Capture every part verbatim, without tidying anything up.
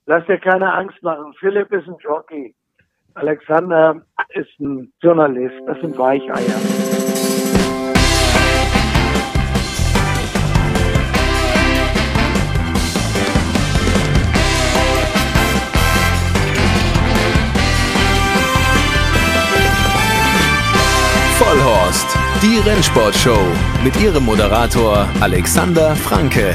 Lass dir keine Angst machen. Philipp ist ein Jockey. Alexander ist ein Journalist. Das sind Weicheier. Vollhorst, die Rennsportshow mit ihrem Moderator Alexander Franke.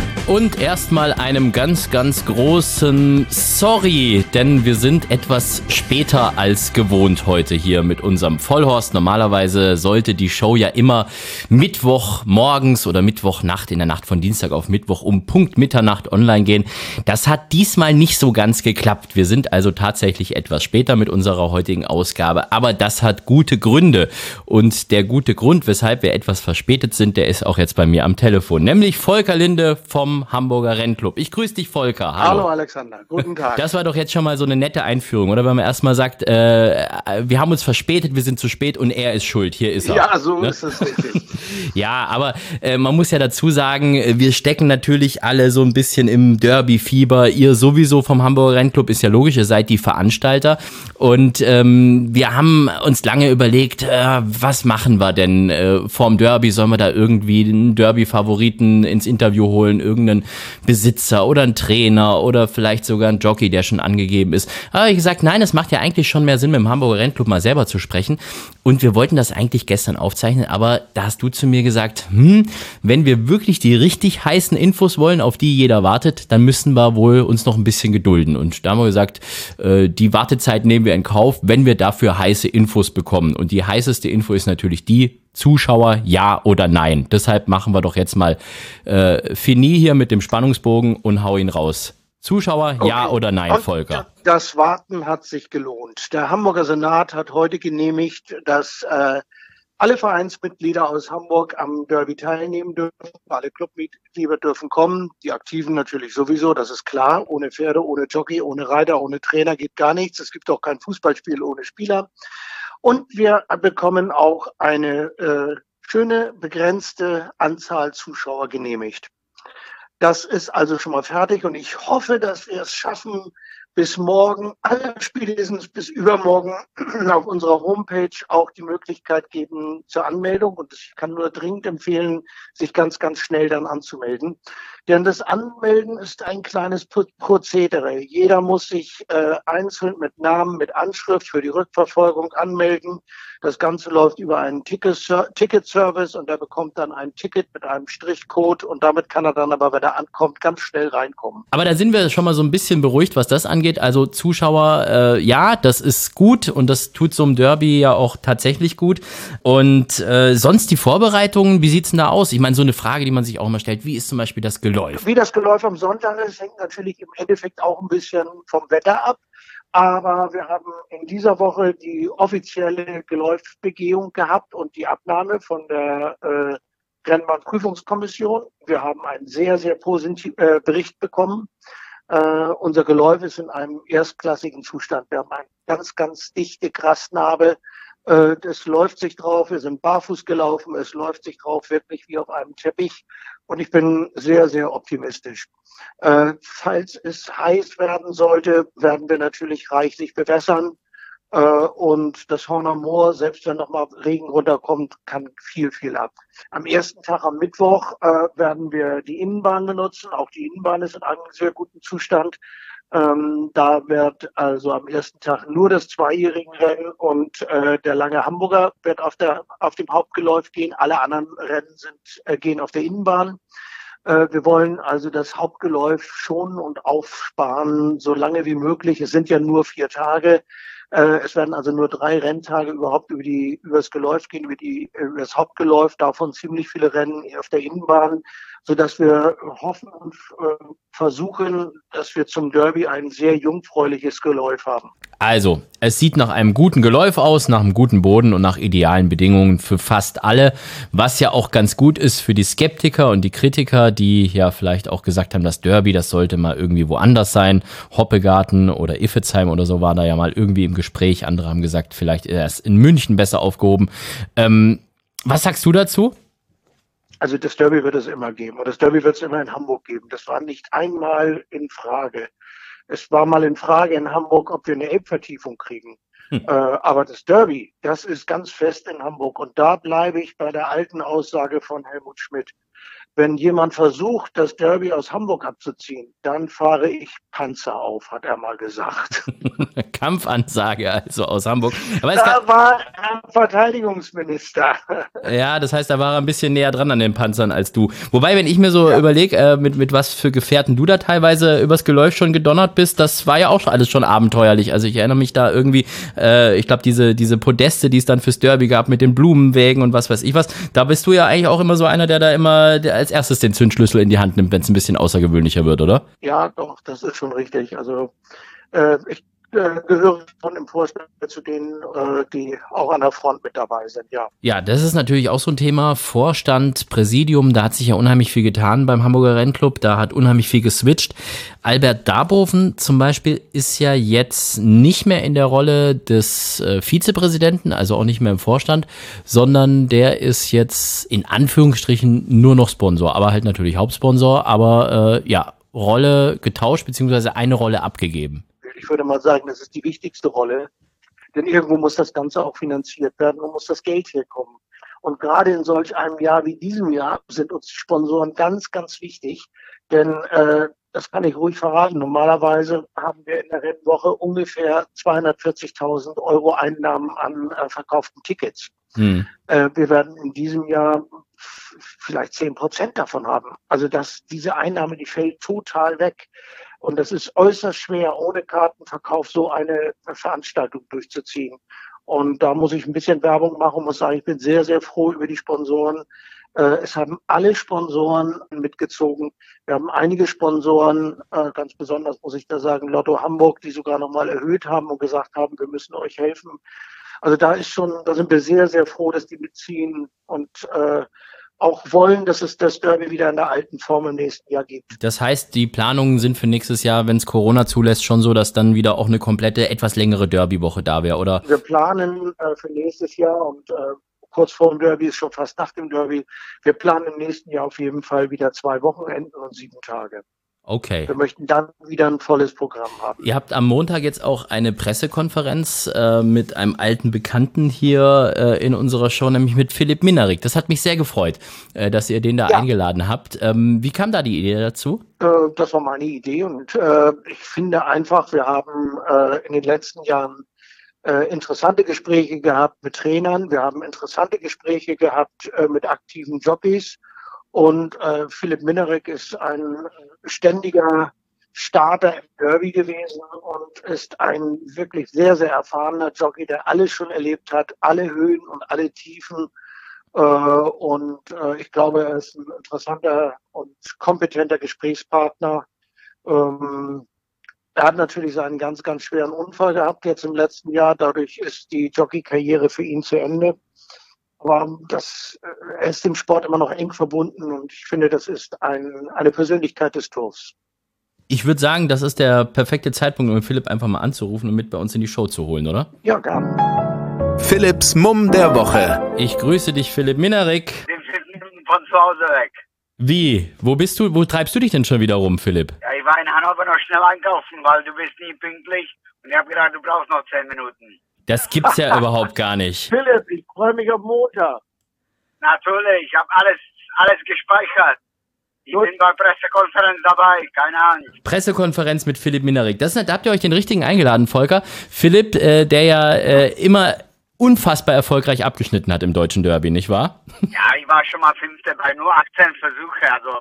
Und erstmal einem ganz, ganz großen Sorry, denn wir sind etwas später als gewohnt heute hier mit unserem Vollhorst. Normalerweise sollte die Show ja immer Mittwoch morgens oder Mittwochnacht, in der Nacht von Dienstag auf Mittwoch um Punkt Mitternacht online gehen. Das hat diesmal nicht so ganz geklappt. Wir sind also tatsächlich etwas später mit unserer heutigen Ausgabe, aber das hat gute Gründe. Und der gute Grund, weshalb wir etwas verspätet sind, der ist auch jetzt bei mir am Telefon, nämlich Volker Linde vom Hamburger Rennclub. Ich grüße dich, Volker. Hallo. Hallo Alexander, guten Tag. Das war doch jetzt schon mal so eine nette Einführung, oder? Wenn man erstmal sagt, äh, wir haben uns verspätet, wir sind zu spät und er ist schuld. Hier ist er. Ja, so ne? ist es richtig. Ja, aber äh, man muss ja dazu sagen, wir stecken natürlich alle so ein bisschen im Derby-Fieber. Ihr sowieso vom Hamburger Rennclub, ist ja logisch, ihr seid die Veranstalter. Und ähm, wir haben uns lange überlegt, äh, was machen wir denn äh, vorm Derby? Sollen wir da irgendwie einen Derby-Favoriten ins Interview holen, irgendeinen Besitzer oder einen Trainer oder vielleicht sogar einen Jockey, der schon angegeben ist? Aber ich gesagt, nein, es macht ja eigentlich schon mehr Sinn, mit dem Hamburger Rennclub mal selber zu sprechen. Und wir wollten das eigentlich gestern aufzeichnen, aber da hast du zu mir gesagt, hm, wenn wir wirklich die richtig heißen Infos wollen, auf die jeder wartet, dann müssen wir wohl uns noch ein bisschen gedulden. Und da haben wir gesagt, äh, die Wartezeit nehmen wir in Kauf, wenn wir dafür heiße Infos bekommen. Und die heißeste Info ist natürlich die: Zuschauer, ja oder nein. Deshalb machen wir doch jetzt mal äh, Fini hier mit dem Spannungsbogen und hau ihn raus. Zuschauer, okay. Ja oder nein, und Volker? Das Warten hat sich gelohnt. Der Hamburger Senat hat heute genehmigt, dass äh, alle Vereinsmitglieder aus Hamburg am Derby teilnehmen dürfen. Alle Clubmitglieder dürfen kommen. Die Aktiven natürlich sowieso, das ist klar. Ohne Pferde, ohne Jockey, ohne Reiter, ohne Trainer geht gar nichts. Es gibt auch kein Fußballspiel ohne Spieler. Und wir bekommen auch eine äh, schöne, begrenzte Anzahl Zuschauer genehmigt. Das ist also schon mal fertig und ich hoffe, dass wir es schaffen, bis morgen, alle spätestens bis übermorgen auf unserer Homepage auch die Möglichkeit geben zur Anmeldung. Und ich kann nur dringend empfehlen, sich ganz, ganz schnell dann anzumelden. Denn das Anmelden ist ein kleines Prozedere. Jeder muss sich äh, einzeln mit Namen, mit Anschrift für die Rückverfolgung anmelden. Das Ganze läuft über einen Ticket-Service und er bekommt dann ein Ticket mit einem Strichcode und damit kann er dann aber, wenn er ankommt, ganz schnell reinkommen. Aber da sind wir schon mal so ein bisschen beruhigt, was das angeht. Also Zuschauer, äh, ja, das ist gut und das tut so einem Derby ja auch tatsächlich gut. Und äh, sonst die Vorbereitungen, wie sieht's denn da aus? Ich meine, so eine Frage, die man sich auch immer stellt, wie ist zum Beispiel das Geläuf? Wie das Geläuf am Sonntag ist, hängt natürlich im Endeffekt auch ein bisschen vom Wetter ab. Aber wir haben in dieser Woche die offizielle Geläufsbegehung gehabt und die Abnahme von der äh, Rennbahnprüfungskommission. Wir haben einen sehr, sehr positiven äh, Bericht bekommen. Äh, unser Geläuf ist in einem erstklassigen Zustand. Wir haben eine ganz, ganz dichte Grasnarbe. Äh, es läuft sich drauf. Wir sind barfuß gelaufen. Es läuft sich drauf, wirklich wie auf einem Teppich. Und ich bin sehr, sehr optimistisch. Äh, falls es heiß werden sollte, werden wir natürlich reichlich bewässern. Äh, und das Horner Moor, selbst wenn nochmal Regen runterkommt, kann viel, viel ab. Am ersten Tag, am Mittwoch, äh, werden wir die Innenbahn benutzen. Auch die Innenbahn ist in einem sehr guten Zustand. Ähm, da wird also am ersten Tag nur das zweijährigen Rennen und äh, der lange Hamburger wird auf der auf dem Hauptgeläuf gehen. Alle anderen Rennen sind äh, gehen auf der Innenbahn. Äh, wir wollen also das Hauptgeläuf schonen und aufsparen, so lange wie möglich. Es sind ja nur vier Tage. Äh, es werden also nur drei Renntage überhaupt über die über das Geläuf gehen, über die über das Hauptgeläuf. Davon ziemlich viele Rennen auf der Innenbahn, so dass wir hoffen und äh, versuchen, dass wir zum Derby ein sehr jungfräuliches Geläuf haben. Also, es sieht nach einem guten Geläuf aus, nach einem guten Boden und nach idealen Bedingungen für fast alle, was ja auch ganz gut ist für die Skeptiker und die Kritiker, die ja vielleicht auch gesagt haben, das Derby, das sollte mal irgendwie woanders sein. Hoppegarten oder Iffezheim oder so war da ja mal irgendwie im Gespräch. Andere haben gesagt, vielleicht ist es in München besser aufgehoben. Ähm, was sagst du dazu? Also das Derby wird es immer geben und das Derby wird es immer in Hamburg geben. Das war nicht einmal in Frage. Es war mal in Frage in Hamburg, ob wir eine Elbvertiefung kriegen. Hm. Äh, aber das Derby, das ist ganz fest in Hamburg. Und da bleibe ich bei der alten Aussage von Helmut Schmidt. Wenn jemand versucht, das Derby aus Hamburg abzuziehen, dann fahre ich Panzer auf, hat er mal gesagt. Kampfansage also aus Hamburg. Aber da war er Verteidigungsminister. Ja, das heißt, da war er ein bisschen näher dran an den Panzern als du. Wobei, wenn ich mir so ja. überlege, äh, mit, mit was für Gefährten du da teilweise übers Geläuf schon gedonnert bist, das war ja auch alles schon abenteuerlich. Also ich erinnere mich da irgendwie, äh, ich glaube, diese, diese Podeste, die es dann fürs Derby gab mit den Blumenwägen und was weiß ich was, da bist du ja eigentlich auch immer so einer, der da immer der als erstes den Zündschlüssel in die Hand nimmt, wenn es ein bisschen außergewöhnlicher wird, oder? Ja, doch, das ist schon richtig. Also äh, ich äh, gehöre schon im Vorstand zu denen, äh, die auch an der Front mit dabei sind, ja. Ja, das ist natürlich auch so ein Thema. Vorstand, Präsidium, da hat sich ja unheimlich viel getan beim Hamburger Rennclub, da hat unheimlich viel geswitcht. Albert Darboven zum Beispiel ist ja jetzt nicht mehr in der Rolle des äh, Vizepräsidenten, also auch nicht mehr im Vorstand, sondern der ist jetzt in Anführungsstrichen nur noch Sponsor, aber halt natürlich Hauptsponsor, aber äh, ja, Rolle getauscht, beziehungsweise eine Rolle abgegeben. Ich würde mal sagen, das ist die wichtigste Rolle, denn irgendwo muss das Ganze auch finanziert werden und muss das Geld herkommen. Und gerade in solch einem Jahr wie diesem Jahr sind uns die Sponsoren ganz, ganz wichtig, denn äh, das kann ich ruhig verraten. Normalerweise haben wir in der Rennwoche ungefähr zweihundertvierzigtausend Euro Einnahmen an äh, verkauften Tickets. Hm. Äh, wir werden in diesem Jahr vielleicht zehn Prozent davon haben. Also dass diese Einnahme, die fällt total weg. Und das ist äußerst schwer, ohne Kartenverkauf so eine Veranstaltung durchzuziehen. Und da muss ich ein bisschen Werbung machen und muss sagen, ich bin sehr, sehr froh über die Sponsoren. Es haben alle Sponsoren mitgezogen. Wir haben einige Sponsoren, ganz besonders muss ich da sagen, Lotto Hamburg, die sogar nochmal erhöht haben und gesagt haben, wir müssen euch helfen. Also da ist schon, da sind wir sehr, sehr froh, dass die mitziehen und äh, auch wollen, dass es das Derby wieder in der alten Form im nächsten Jahr gibt. Das heißt, die Planungen sind für nächstes Jahr, wenn es Corona zulässt, schon so, dass dann wieder auch eine komplette, etwas längere Derby-Woche da wäre, oder? Wir planen äh, für nächstes Jahr und äh, kurz vor dem Derby ist schon fast nach dem Derby. Wir planen im nächsten Jahr auf jeden Fall wieder zwei Wochenenden und sieben Tage. Okay. Wir möchten dann wieder ein volles Programm haben. Ihr habt am Montag jetzt auch eine Pressekonferenz äh, mit einem alten Bekannten hier äh, in unserer Show, nämlich mit Philipp Minarik. Das hat mich sehr gefreut, äh, dass ihr den da ja. eingeladen habt. Ähm, wie kam da die Idee dazu? Äh, das war meine Idee und äh, ich finde einfach, wir haben äh, in den letzten Jahren äh, interessante Gespräche gehabt mit Trainern. Wir haben interessante Gespräche gehabt äh, mit aktiven Jockeys. Und äh, Philipp Minarik ist ein ständiger Starter im Derby gewesen und ist ein wirklich sehr, sehr erfahrener Jockey, der alles schon erlebt hat, alle Höhen und alle Tiefen. Äh, und äh, ich glaube, er ist ein interessanter und kompetenter Gesprächspartner. Ähm, er hat natürlich seinen ganz, ganz schweren Unfall gehabt jetzt im letzten Jahr. Dadurch ist die Jockey-Karriere für ihn zu Ende. Aber das, er ist dem Sport immer noch eng verbunden und ich finde, das ist ein, eine Persönlichkeit des Turfs. Ich würde sagen, das ist der perfekte Zeitpunkt, um Philipp einfach mal anzurufen und mit bei uns in die Show zu holen, oder? Ja, gerne. Philipps Mumm der Woche. Ich grüße dich, Philipp Minarik. Ich bin von zu Hause weg. Wie? Wo bist du? Wo treibst du dich denn schon wieder rum, Philipp? Ja, ich war in Hannover noch schnell einkaufen, weil du bist nie pünktlich und ich habe gedacht, du brauchst noch zehn Minuten. Das gibt's ja überhaupt gar nicht. Philipp, ich freue mich auf Montag. Natürlich, ich habe alles, alles gespeichert. Ich Gut. bin bei Pressekonferenz dabei, keine Angst. Pressekonferenz mit Philipp Minarik. Das, da habt ihr euch den richtigen eingeladen, Volker. Philipp, äh, der ja äh, immer unfassbar erfolgreich abgeschnitten hat im deutschen Derby, nicht wahr? Ja, ich war schon mal Fünfter bei nur achtzehn Versuche, also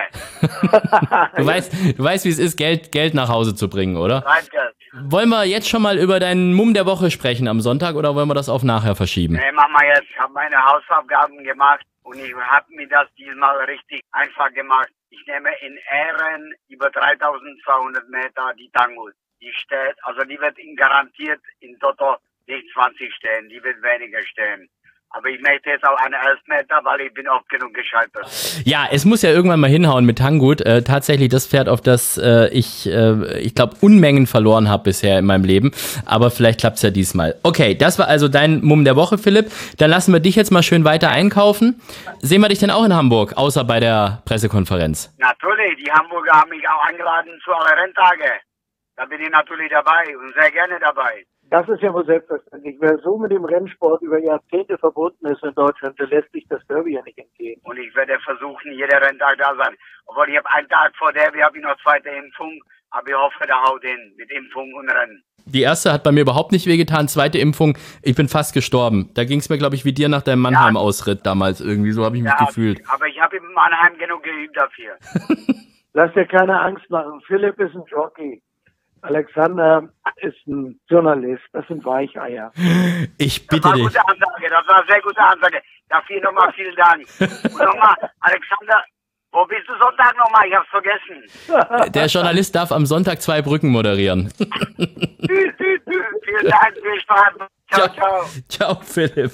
bitte. du weißt, du weißt, wie es ist, Geld, Geld nach Hause zu bringen, oder? Geld. Wollen wir jetzt schon mal über deinen Mumm der Woche sprechen am Sonntag oder wollen wir das auf nachher verschieben? Nee, mach mal jetzt. Ich habe meine Hausaufgaben gemacht und ich habe mir das diesmal richtig einfach gemacht. Ich nehme in Ehren über dreitausendzweihundert Meter die Tangut. Die steht, also die wird in garantiert in Toto nicht zwanzig stehen, die wird weniger stehen. Aber ich möchte jetzt auch eine elf Meter, weil ich bin oft genug gescheitert. Ja, es muss ja irgendwann mal hinhauen mit Tangut. Äh, tatsächlich das Pferd, auf das äh, ich, äh, ich glaube, Unmengen verloren habe bisher in meinem Leben. Aber vielleicht klappt's ja diesmal. Okay, das war also dein Mumm der Woche, Philipp. Dann lassen wir dich jetzt mal schön weiter einkaufen. Sehen wir dich denn auch in Hamburg, außer bei der Pressekonferenz? Natürlich, die Hamburger haben mich auch eingeladen zu alle Renntage. da bin ich natürlich dabei und sehr gerne dabei. Das ist ja wohl selbstverständlich. Wer so mit dem Rennsport über Jahrzehnte verbunden ist in Deutschland, der lässt sich das Derby ja nicht entgehen. Und ich werde versuchen, jeder Renntag da sein. Obwohl ich habe einen Tag vor Derby, habe ich noch zweite Impfung, aber ich hoffe, da haut hin mit Impfung und Rennen. Die erste hat bei mir überhaupt nicht wehgetan, zweite Impfung, ich bin fast gestorben. Da ging es mir, glaube ich, wie dir nach deinem Mannheim-Ausritt damals irgendwie, so habe ich mich Ja, gefühlt. aber ich habe in Mannheim genug geübt dafür. Lass dir keine Angst machen. Philipp ist ein Jockey. Alexander ist ein Journalist. Das sind Weicheier. Ich Das bitte war eine dich. gute Ansage, das war eine sehr gute Ansage. Dafür nochmal vielen Dank. Und nochmal, Alexander, wo bist du Sonntag nochmal? Ich hab's vergessen. Der Journalist darf am Sonntag zwei Brücken moderieren. Tschüss, tschüss, tschüss. Vielen Dank, viel Spaß. Ciao, ciao. Ciao, Philipp.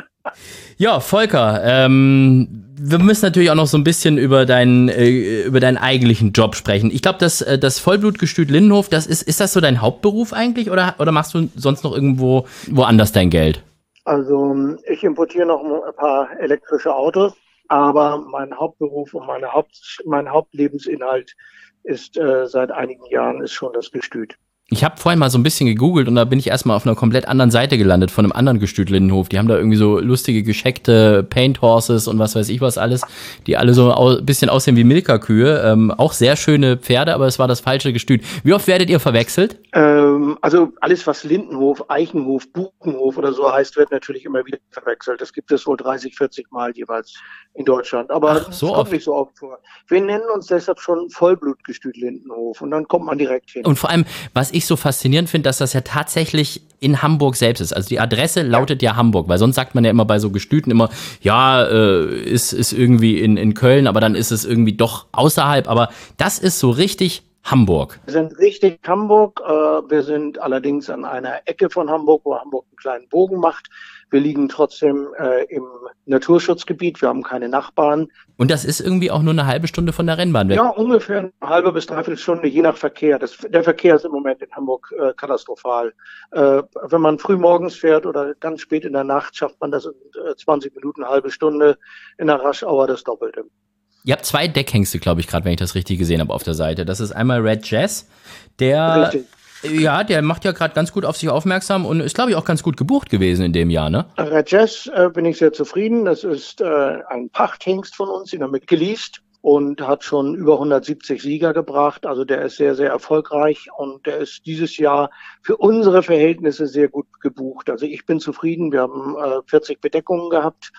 Ja, Volker, ähm, wir müssen natürlich auch noch so ein bisschen über deinen, äh, über deinen eigentlichen Job sprechen. Ich glaube, das, äh, das Vollblutgestüt Lindenhof, das ist, ist das so dein Hauptberuf eigentlich oder, oder machst du sonst noch irgendwo woanders dein Geld? Also ich importiere noch ein paar elektrische Autos, aber mein Hauptberuf und meine Haupt, mein Hauptlebensinhalt ist äh, seit einigen Jahren ist schon das Gestüt. Ich habe vorhin mal so ein bisschen gegoogelt und da bin ich erstmal auf einer komplett anderen Seite gelandet von einem anderen Gestüt Lindenhof. Die haben da irgendwie so lustige, gescheckte Paint Horses und was weiß ich was alles, die alle so ein bisschen aussehen wie Milka-Kühe. Ähm, auch sehr schöne Pferde, aber es war das falsche Gestüt. Wie oft werdet ihr verwechselt? Ähm, also alles, was Lindenhof, Eichenhof, Buchenhof oder so heißt, wird natürlich immer wieder verwechselt. Das gibt es wohl dreißig, vierzig Mal jeweils in Deutschland. Aber Ach, es so kommt oft. nicht so oft vor. Wir nennen uns deshalb schon Vollblutgestüt Lindenhof und dann kommt man direkt hin. Und vor allem, was ich so faszinierend finde, dass das ja tatsächlich in Hamburg selbst ist. Also die Adresse lautet ja Hamburg, weil sonst sagt man ja immer bei so Gestüten immer, ja, äh, ist, ist irgendwie in, in Köln, aber dann ist es irgendwie doch außerhalb. Aber das ist so richtig Hamburg. Wir sind richtig Hamburg. Äh, wir sind allerdings an einer Ecke von Hamburg, wo Hamburg einen kleinen Bogen macht. Wir liegen trotzdem äh, im Naturschutzgebiet. Wir haben keine Nachbarn. Und das ist irgendwie auch nur eine halbe Stunde von der Rennbahn weg. Ja, ungefähr eine halbe bis dreiviertel Stunde, je nach Verkehr. Das, der Verkehr ist im Moment in Hamburg äh, katastrophal. Äh, wenn man früh morgens fährt oder ganz spät in der Nacht, schafft man das in äh, zwanzig Minuten, eine halbe Stunde. In der Rush-Hour das Doppelte. Ihr habt zwei Deckhengste, glaube ich, gerade, wenn ich das richtig gesehen habe auf der Seite. Das ist einmal Red Jazz, der, Richtig. ja, der macht ja gerade ganz gut auf sich aufmerksam und ist, glaube ich, auch ganz gut gebucht gewesen in dem Jahr, ne? Red Jazz äh, bin ich sehr zufrieden. Das ist äh, ein Pachthengst von uns, den haben wir geleast und hat schon über hundertsiebzig Sieger gebracht. Also der ist sehr, sehr erfolgreich und der ist dieses Jahr für unsere Verhältnisse sehr gut gebucht. Also ich bin zufrieden. Wir haben äh, vierzig Bedeckungen gehabt.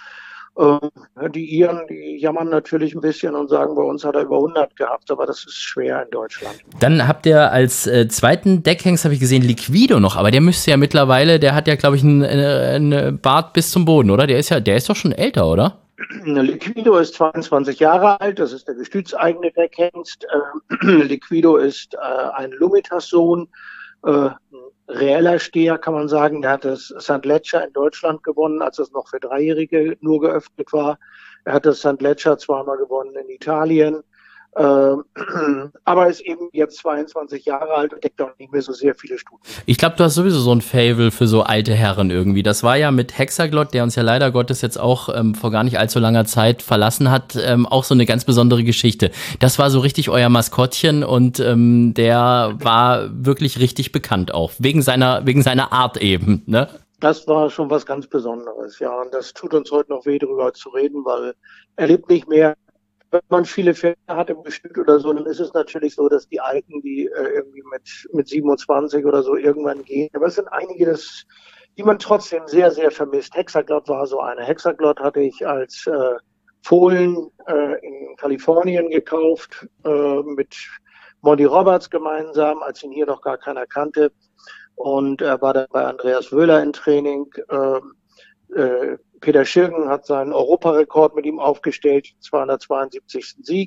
Äh, die Iren, die jammern natürlich ein bisschen und sagen, bei uns hat er über hundert gehabt, aber das ist schwer in Deutschland. Dann habt ihr als äh, zweiten Deckhengst, habe ich gesehen, Liquido noch, aber der müsste ja mittlerweile, der hat ja, glaube ich, einen ein Bart bis zum Boden, oder? Der ist ja, der ist doch schon älter, oder? Liquido ist zweiundzwanzig Jahre alt, das ist der gestütseigene Deckhengst. Äh, Liquido ist äh, ein Lumitas-Sohn, äh, reeller Steher, kann man sagen. Der hat das Sankt Leger in Deutschland gewonnen, als es noch für Dreijährige nur geöffnet war. Er hat das Sankt Leger zweimal gewonnen in Italien. Äh, aber ist eben jetzt zweiundzwanzig Jahre alt und deckt auch nicht mehr so sehr viele Stuten. Ich glaube, du hast sowieso so ein Faible für so alte Herren irgendwie. Das war ja mit Hexaglott, der uns ja leider Gottes jetzt auch ähm, vor gar nicht allzu langer Zeit verlassen hat, ähm, auch so eine ganz besondere Geschichte. Das war so richtig euer Maskottchen und ähm, der war wirklich richtig bekannt auch, wegen seiner, wegen seiner Art eben, ne? Das war schon was ganz Besonderes, ja. Und das tut uns heute noch weh, darüber zu reden, weil er lebt nicht mehr. Wenn man viele Pferde hat im Gestüt oder so, dann ist es natürlich so, dass die Alten, die äh, irgendwie mit, mit siebenundzwanzig oder so irgendwann gehen. Aber es sind einige, das, die man trotzdem sehr, sehr vermisst. Hexaglott war so eine. Hexaglott hatte ich als äh, Fohlen äh, in Kalifornien gekauft, äh, mit Monty Roberts gemeinsam, als ihn hier noch gar keiner kannte. Und er war dann bei Andreas Wöhler im Training. Äh, äh, Peter Schirgen hat seinen Europarekord mit ihm aufgestellt, zweihundertzweiundsiebzigsten Sieg.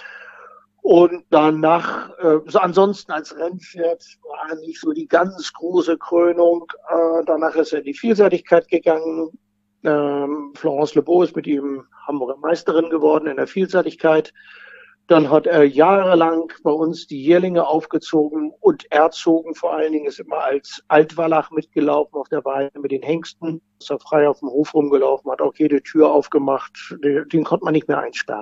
Und danach, äh, so ansonsten als Rennpferd war nicht so die ganz große Krönung. Äh, danach ist er in die Vielseitigkeit gegangen. Ähm, Florence Lebeau ist mit ihm Hamburger Meisterin geworden in der Vielseitigkeit. Dann hat er jahrelang bei uns die Jährlinge aufgezogen und erzogen. Vor allen Dingen ist immer als Altwallach mitgelaufen auf der Weide mit den Hengsten. Ist er frei auf dem Hof rumgelaufen, hat auch jede Tür aufgemacht. Den, den konnte man nicht mehr einsperren.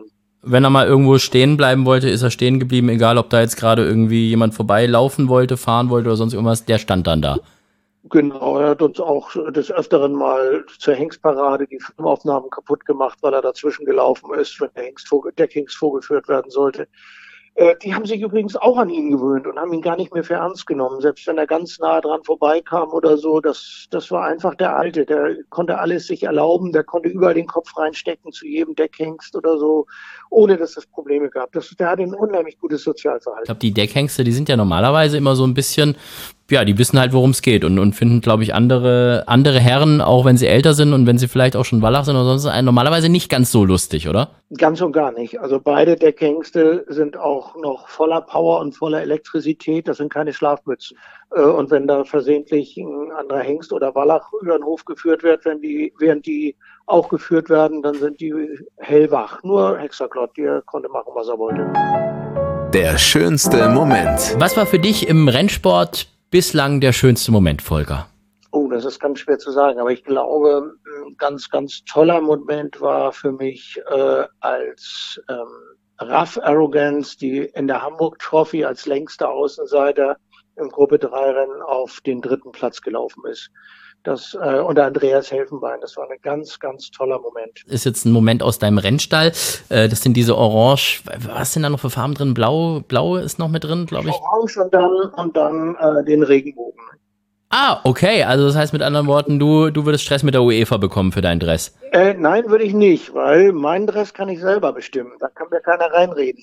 wenn er mal irgendwo stehen bleiben wollte, ist er stehen geblieben, egal ob da jetzt gerade irgendwie jemand vorbeilaufen wollte, fahren wollte oder sonst irgendwas, der stand dann da. Genau, er hat uns auch des Öfteren mal zur Hengstparade die Filmaufnahmen kaputt gemacht, weil er dazwischen gelaufen ist, wenn der Hengst, der Hengst vorgeführt werden sollte. Äh, die haben sich übrigens auch an ihn gewöhnt und haben ihn gar nicht mehr für ernst genommen. Selbst wenn er ganz nah dran vorbeikam oder so, das, das war einfach der Alte. Der konnte alles sich erlauben, der konnte überall den Kopf reinstecken zu jedem Deckhengst oder so, ohne dass es Probleme gab. Das, der hatte ein unheimlich gutes Sozialverhalten. Ich glaube, die Deckhengste, die sind ja normalerweise immer so ein bisschen, ja, die wissen halt, worum es geht und, und finden, glaube ich, andere, andere Herren, auch wenn sie älter sind und wenn sie vielleicht auch schon Wallach sind oder sonst, normalerweise nicht ganz so lustig, oder? Ganz und gar nicht. Also beide Deckhengste sind auch noch voller Power und voller Elektrizität. Das sind keine Schlafmützen. Und wenn da versehentlich ein anderer Hengst oder Wallach über den Hof geführt wird, wenn die, während die auch geführt werden, dann sind die hellwach. Nur Hexaklott, der konnte machen, was er wollte. Der schönste Moment. Was war für dich im Rennsport bislang der schönste Moment, Volker? Oh, das ist ganz schwer zu sagen, aber ich glaube, ein ganz, ganz toller Moment war für mich, äh, als ähm, Raf Arrogance, die in der Hamburg Trophy als längster Außenseiter im Gruppe drei Rennen auf den dritten Platz gelaufen ist. Das, äh, unter Andreas Helfenbein, das war ein ganz, ganz toller Moment. Ist jetzt ein Moment aus deinem Rennstall. Äh, das sind diese Orange, was sind da noch für Farben drin? Blau, Blau ist noch mit drin, glaube ich. Orange und dann, und dann äh, den Regenbogen. Ah, okay. Also das heißt mit anderen Worten, du, du würdest Stress mit der UEFA bekommen für deinen Dress. Äh, nein, würde ich nicht, weil meinen Dress kann ich selber bestimmen. Da kann mir keiner reinreden.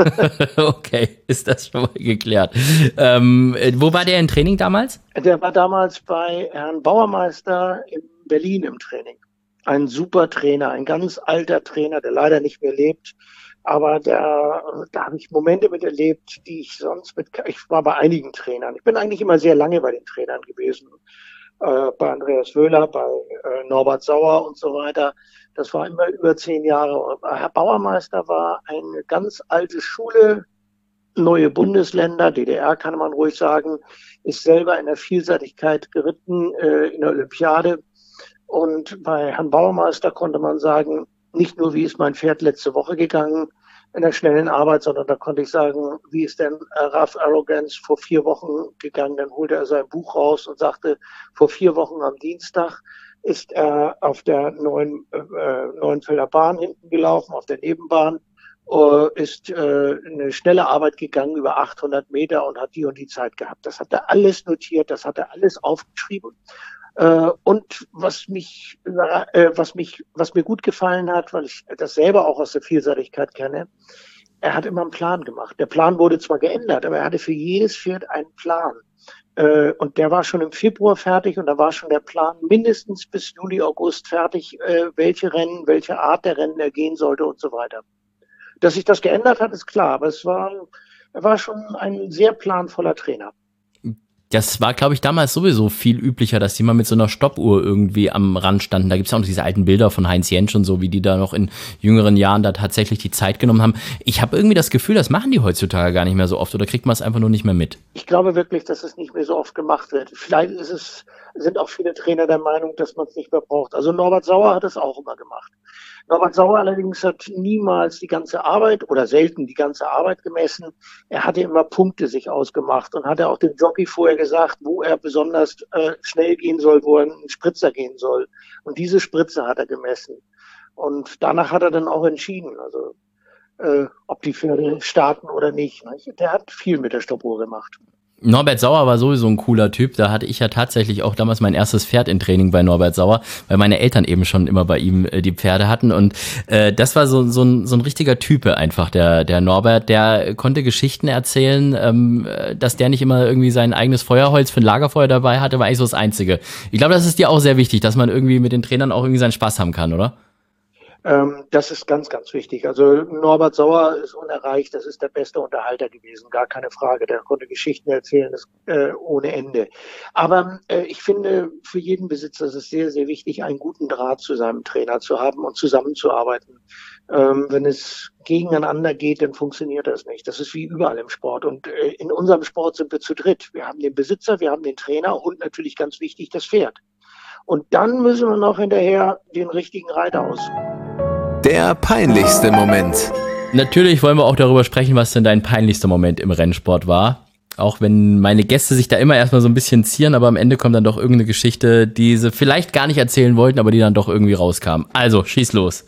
Okay, ist das schon mal geklärt. Ähm, wo war der im Training damals? Der war damals bei Herrn Bauermeister in Berlin im Training. Ein super Trainer, ein ganz alter Trainer, der leider nicht mehr lebt. Aber der, da habe ich Momente miterlebt, die ich sonst mit, ich war bei einigen Trainern. Ich bin eigentlich immer sehr lange bei den Trainern gewesen. Äh, bei Andreas Wöhler, bei äh, Norbert Sauer und so weiter. Das war immer über zehn Jahre. Herr Bauermeister war eine ganz alte Schule, neue Bundesländer, D D R kann man ruhig sagen, ist selber in der Vielseitigkeit geritten äh, in der Olympiade. Und bei Herrn Bauermeister konnte man sagen, nicht nur, wie ist mein Pferd letzte Woche gegangen in der schnellen Arbeit, sondern da konnte ich sagen, wie ist denn äh, Raf Arrogance vor vier Wochen gegangen? Dann holte er sein Buch raus und sagte, vor vier Wochen am Dienstag ist er auf der neuen, äh, Neuenfelder Bahn hinten gelaufen, auf der Nebenbahn, äh, ist äh, eine schnelle Arbeit gegangen über achthundert Meter und hat die und die Zeit gehabt. Das hat er alles notiert, das hat er alles aufgeschrieben. Äh, und was mich, äh, was mich, was mir gut gefallen hat, weil ich das selber auch aus der Vielseitigkeit kenne, er hat immer einen Plan gemacht. Der Plan wurde zwar geändert, aber er hatte für jedes Pferd einen Plan. Äh, und der war schon im Februar fertig und da war schon der Plan mindestens bis Juli, August fertig, äh, welche Rennen, welche Art der Rennen er gehen sollte und so weiter. Dass sich das geändert hat, ist klar, aber es war, er war schon ein sehr planvoller Trainer. Das war, glaube ich, damals sowieso viel üblicher, dass die mal mit so einer Stoppuhr irgendwie am Rand standen. Da gibt's ja auch noch diese alten Bilder von Heinz Jentsch und so, wie die da noch in jüngeren Jahren da tatsächlich die Zeit genommen haben. Ich habe irgendwie das Gefühl, das machen die heutzutage gar nicht mehr so oft oder kriegt man es einfach nur nicht mehr mit? Ich glaube wirklich, dass es nicht mehr so oft gemacht wird. Vielleicht ist es, sind auch viele Trainer der Meinung, dass man es nicht mehr braucht. Also Norbert Sauer hat es auch immer gemacht. Norbert Sauer allerdings hat niemals die ganze Arbeit oder selten die ganze Arbeit gemessen. Er hatte immer Punkte sich ausgemacht und hatte auch dem Jockey vorher gesagt, wo er besonders äh, schnell gehen soll, wo er einen Spritzer gehen soll. Und diese Spritze hat er gemessen. Und danach hat er dann auch entschieden, also äh, ob die Pferde starten oder nicht. Der hat viel mit der Stoppuhr gemacht. Norbert Sauer war sowieso ein cooler Typ. Da hatte ich ja tatsächlich auch damals mein erstes Pferd in Training bei Norbert Sauer, weil meine Eltern eben schon immer bei ihm äh, die Pferde hatten. Und äh, das war so, so, ein, so ein richtiger Type einfach, der, der Norbert. Der konnte Geschichten erzählen, ähm, dass der nicht immer irgendwie sein eigenes Feuerholz für ein Lagerfeuer dabei hatte, war eigentlich so das Einzige. Ich glaube, das ist dir auch sehr wichtig, dass man irgendwie mit den Trainern auch irgendwie seinen Spaß haben kann, oder? Ähm, das ist ganz, ganz wichtig. Also Norbert Sauer ist unerreicht. Das ist der beste Unterhalter gewesen, gar keine Frage. Der konnte Geschichten erzählen, das, äh, ohne Ende. Aber äh, ich finde, für jeden Besitzer ist es sehr, sehr wichtig, einen guten Draht zu seinem Trainer zu haben und zusammenzuarbeiten. Ähm, wenn es gegeneinander geht, dann funktioniert das nicht. Das ist wie überall im Sport. Und äh, in unserem Sport sind wir zu dritt. Wir haben den Besitzer, wir haben den Trainer und natürlich ganz wichtig das Pferd. Und dann müssen wir noch hinterher den richtigen Reiter aussuchen. Der peinlichste Moment. Natürlich wollen wir auch darüber sprechen, was denn dein peinlichster Moment im Rennsport war. Auch wenn meine Gäste sich da immer erstmal so ein bisschen zieren, aber am Ende kommt dann doch irgendeine Geschichte, die sie vielleicht gar nicht erzählen wollten, aber die dann doch irgendwie rauskam. Also, schieß los.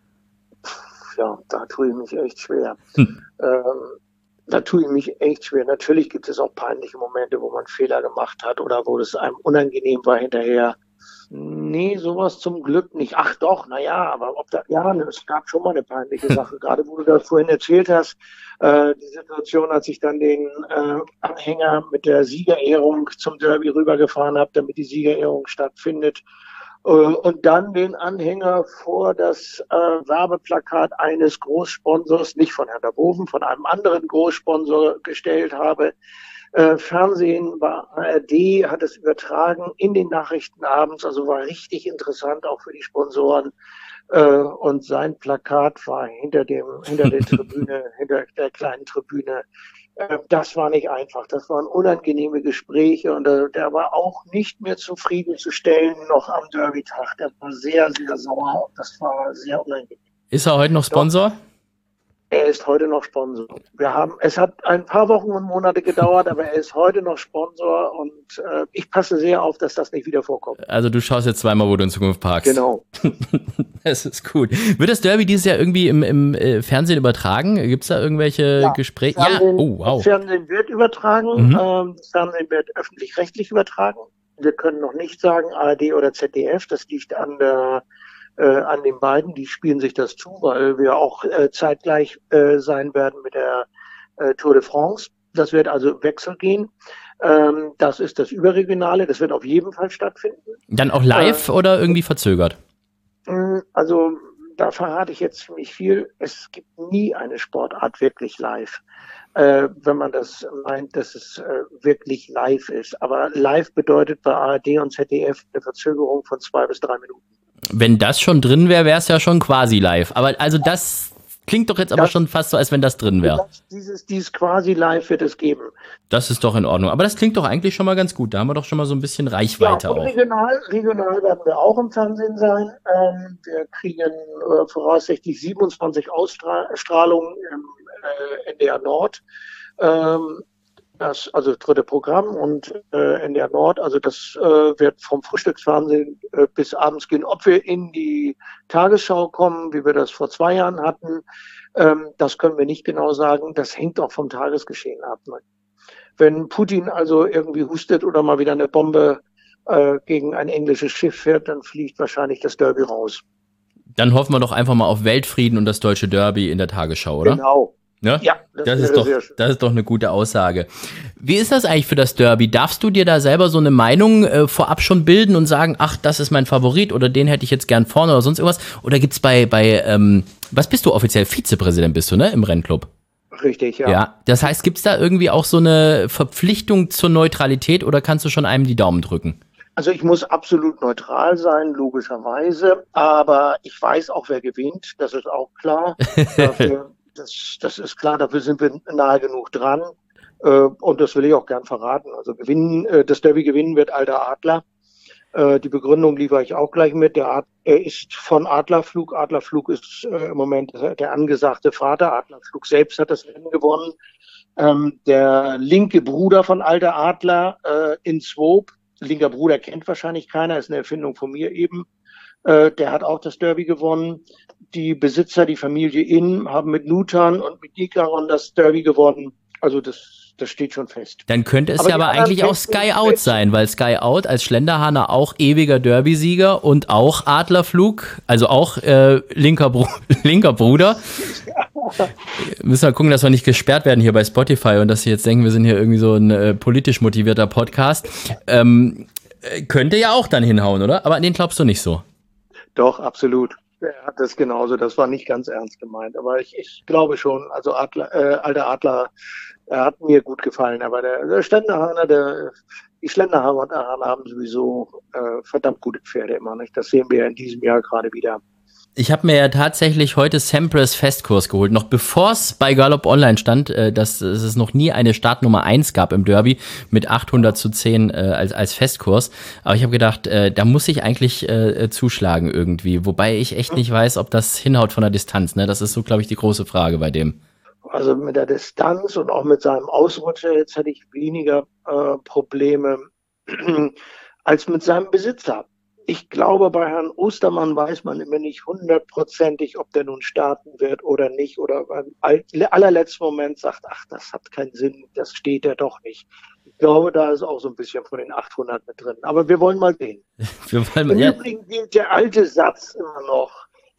Ja, da tue ich mich echt schwer. Hm. Ähm, da tue ich mich echt schwer. Natürlich gibt es auch peinliche Momente, wo man Fehler gemacht hat oder wo es einem unangenehm war hinterher. Nee, sowas zum Glück nicht. Ach doch, naja, aber ob da, ja, es gab schon mal eine peinliche Sache. Gerade wo du das vorhin erzählt hast, äh, die Situation, als ich dann den äh, Anhänger mit der Siegerehrung zum Derby rübergefahren habe, damit die Siegerehrung stattfindet. Äh, und dann den Anhänger vor das äh, Werbeplakat eines Großsponsors, nicht von Hertha Boven, von einem anderen Großsponsor gestellt habe. Äh, Fernsehen war A R D, hat es übertragen in den Nachrichten abends, also war richtig interessant auch für die Sponsoren. Äh, und sein Plakat war hinter dem, hinter der Tribüne, hinter der kleinen Tribüne. Äh, das war nicht einfach. Das waren unangenehme Gespräche und äh, der war auch nicht mehr zufriedenzustellen noch am Derby-Tag. Der war sehr, sehr sauer. Das war sehr unangenehm. Ist er heute noch Sponsor? Doch. Er ist heute noch Sponsor. Wir haben, es hat ein paar Wochen und Monate gedauert, aber er ist heute noch Sponsor und äh, ich passe sehr auf, dass das nicht wieder vorkommt. Also du schaust jetzt zweimal, wo du in Zukunft parkst. Genau. Das ist gut. Wird das Derby dieses Jahr irgendwie im, im äh, Fernsehen übertragen? Gibt es da irgendwelche ja, Gespräche? Ja, oh wow. Das Fernsehen wird übertragen. Mhm. Ähm, das Fernsehen wird öffentlich-rechtlich übertragen. Wir können noch nicht sagen A R D oder Z D F. Das liegt an der Äh, an den beiden, die spielen sich das zu, weil wir auch äh, zeitgleich äh, sein werden mit der äh, Tour de France. Das wird also Wechsel gehen. Ähm, das ist das Überregionale, das wird auf jeden Fall stattfinden. Dann auch live äh, oder irgendwie verzögert? Also da verrate ich jetzt ziemlich viel. Es gibt nie eine Sportart wirklich live. Äh, wenn man das meint, dass es äh, wirklich live ist. Aber live bedeutet bei A R D und Z D F eine Verzögerung von zwei bis drei Minuten. Wenn das schon drin wäre, wäre es ja schon quasi live. Aber also das klingt doch jetzt aber das, schon fast so, als wenn das drin wäre. Dieses, dieses quasi live wird es geben. Das ist doch in Ordnung. Aber das klingt doch eigentlich schon mal ganz gut. Da haben wir doch schon mal so ein bisschen Reichweite ja, und auch. Regional, regional werden wir auch im Fernsehen sein. Ähm, wir kriegen äh, voraussichtlich siebenundzwanzig Ausstrahlungen im äh, N D R Nord. Ähm, Das, also dritte Programm und äh, N D R Nord, also das äh, wird vom Frühstücksfernsehen äh, bis abends gehen. Ob wir in die Tagesschau kommen, wie wir das vor zwei Jahren hatten, ähm, das können wir nicht genau sagen. Das hängt auch vom Tagesgeschehen ab. Ne? Wenn Putin also irgendwie hustet oder mal wieder eine Bombe äh, gegen ein englisches Schiff fährt, dann fliegt wahrscheinlich das Derby raus. Dann hoffen wir doch einfach mal auf Weltfrieden und das deutsche Derby in der Tagesschau, oder? Genau. Ne? Ja, das, das ist doch, das ist doch eine gute Aussage. Wie ist das eigentlich für das Derby? Darfst du dir da selber so eine Meinung äh, vorab schon bilden und sagen, ach, das ist mein Favorit oder den hätte ich jetzt gern vorne oder sonst irgendwas? Oder gibt's bei, bei ähm, was bist du offiziell? Vizepräsident bist du, ne, im Rennclub? Richtig, ja. Ja, das heißt, gibt's da irgendwie auch so eine Verpflichtung zur Neutralität oder kannst du schon einem die Daumen drücken? Also ich muss absolut neutral sein, logischerweise, aber ich weiß auch, wer gewinnt, das ist auch klar. Dafür Das, das ist klar, dafür sind wir nahe genug dran. Äh, und das will ich auch gern verraten. Also gewinnen, äh, das Derby gewinnen wird Alter Adler. Äh, die Begründung liefere ich auch gleich mit. Der Ad, er ist von Adlerflug. Adlerflug ist äh, im Moment der angesagte Vater. Adlerflug selbst hat das Rennen gewonnen. Ähm, der linke Bruder von Alter Adler äh, in Swope. Linker Bruder kennt wahrscheinlich keiner, ist eine Erfindung von mir eben. Äh, der hat auch das Derby gewonnen. Die Besitzer, die Familie Inn, haben mit Nutan und mit Nikaron das Derby gewonnen. Also das, das steht schon fest. Dann könnte es aber ja aber eigentlich auch Sky Out sein, weil Sky Out als Schlenderhahner auch ewiger Derby-Sieger und auch Adlerflug, also auch äh, linker, Bru- linker Bruder. Ja. Müssen wir gucken, dass wir nicht gesperrt werden hier bei Spotify und dass sie jetzt denken, wir sind hier irgendwie so ein äh, politisch motivierter Podcast. Ähm, könnte ja auch dann hinhauen, oder? Aber an den glaubst du nicht so. Doch, absolut. Er hat das genauso. Das war nicht ganz ernst gemeint. Aber ich, ich glaube schon, also Adler, äh, alter Adler, er hat mir gut gefallen. Aber der, der Schlenderhahner, der, die Schlenderhahner haben sowieso äh, verdammt gute Pferde immer. Nicht? Das sehen wir in diesem Jahr gerade wieder. Ich habe mir ja tatsächlich heute Sampras Festkurs geholt, noch bevor es bei Galopp Online stand, äh, dass, dass es noch nie eine Startnummer eins gab im Derby mit achthundert zu zehn äh, als, als Festkurs. Aber ich habe gedacht, äh, da muss ich eigentlich äh, zuschlagen irgendwie. Wobei ich echt nicht weiß, ob das hinhaut von der Distanz. Ne? Das ist so, glaube ich, die große Frage bei dem. Also mit der Distanz und auch mit seinem Ausrutscher jetzt hätte ich weniger äh, Probleme als mit seinem Besitzer. Ich glaube, bei Herrn Ostermann weiß man immer nicht hundertprozentig, ob der nun starten wird oder nicht. Oder beim allerletzten Moment sagt, ach, das hat keinen Sinn, das steht ja doch nicht. Ich glaube, da ist auch so ein bisschen von den achthundert mit drin. Aber wir wollen mal sehen. Wir wollen mal, Im ja. Übrigen gilt der alte Satz immer noch,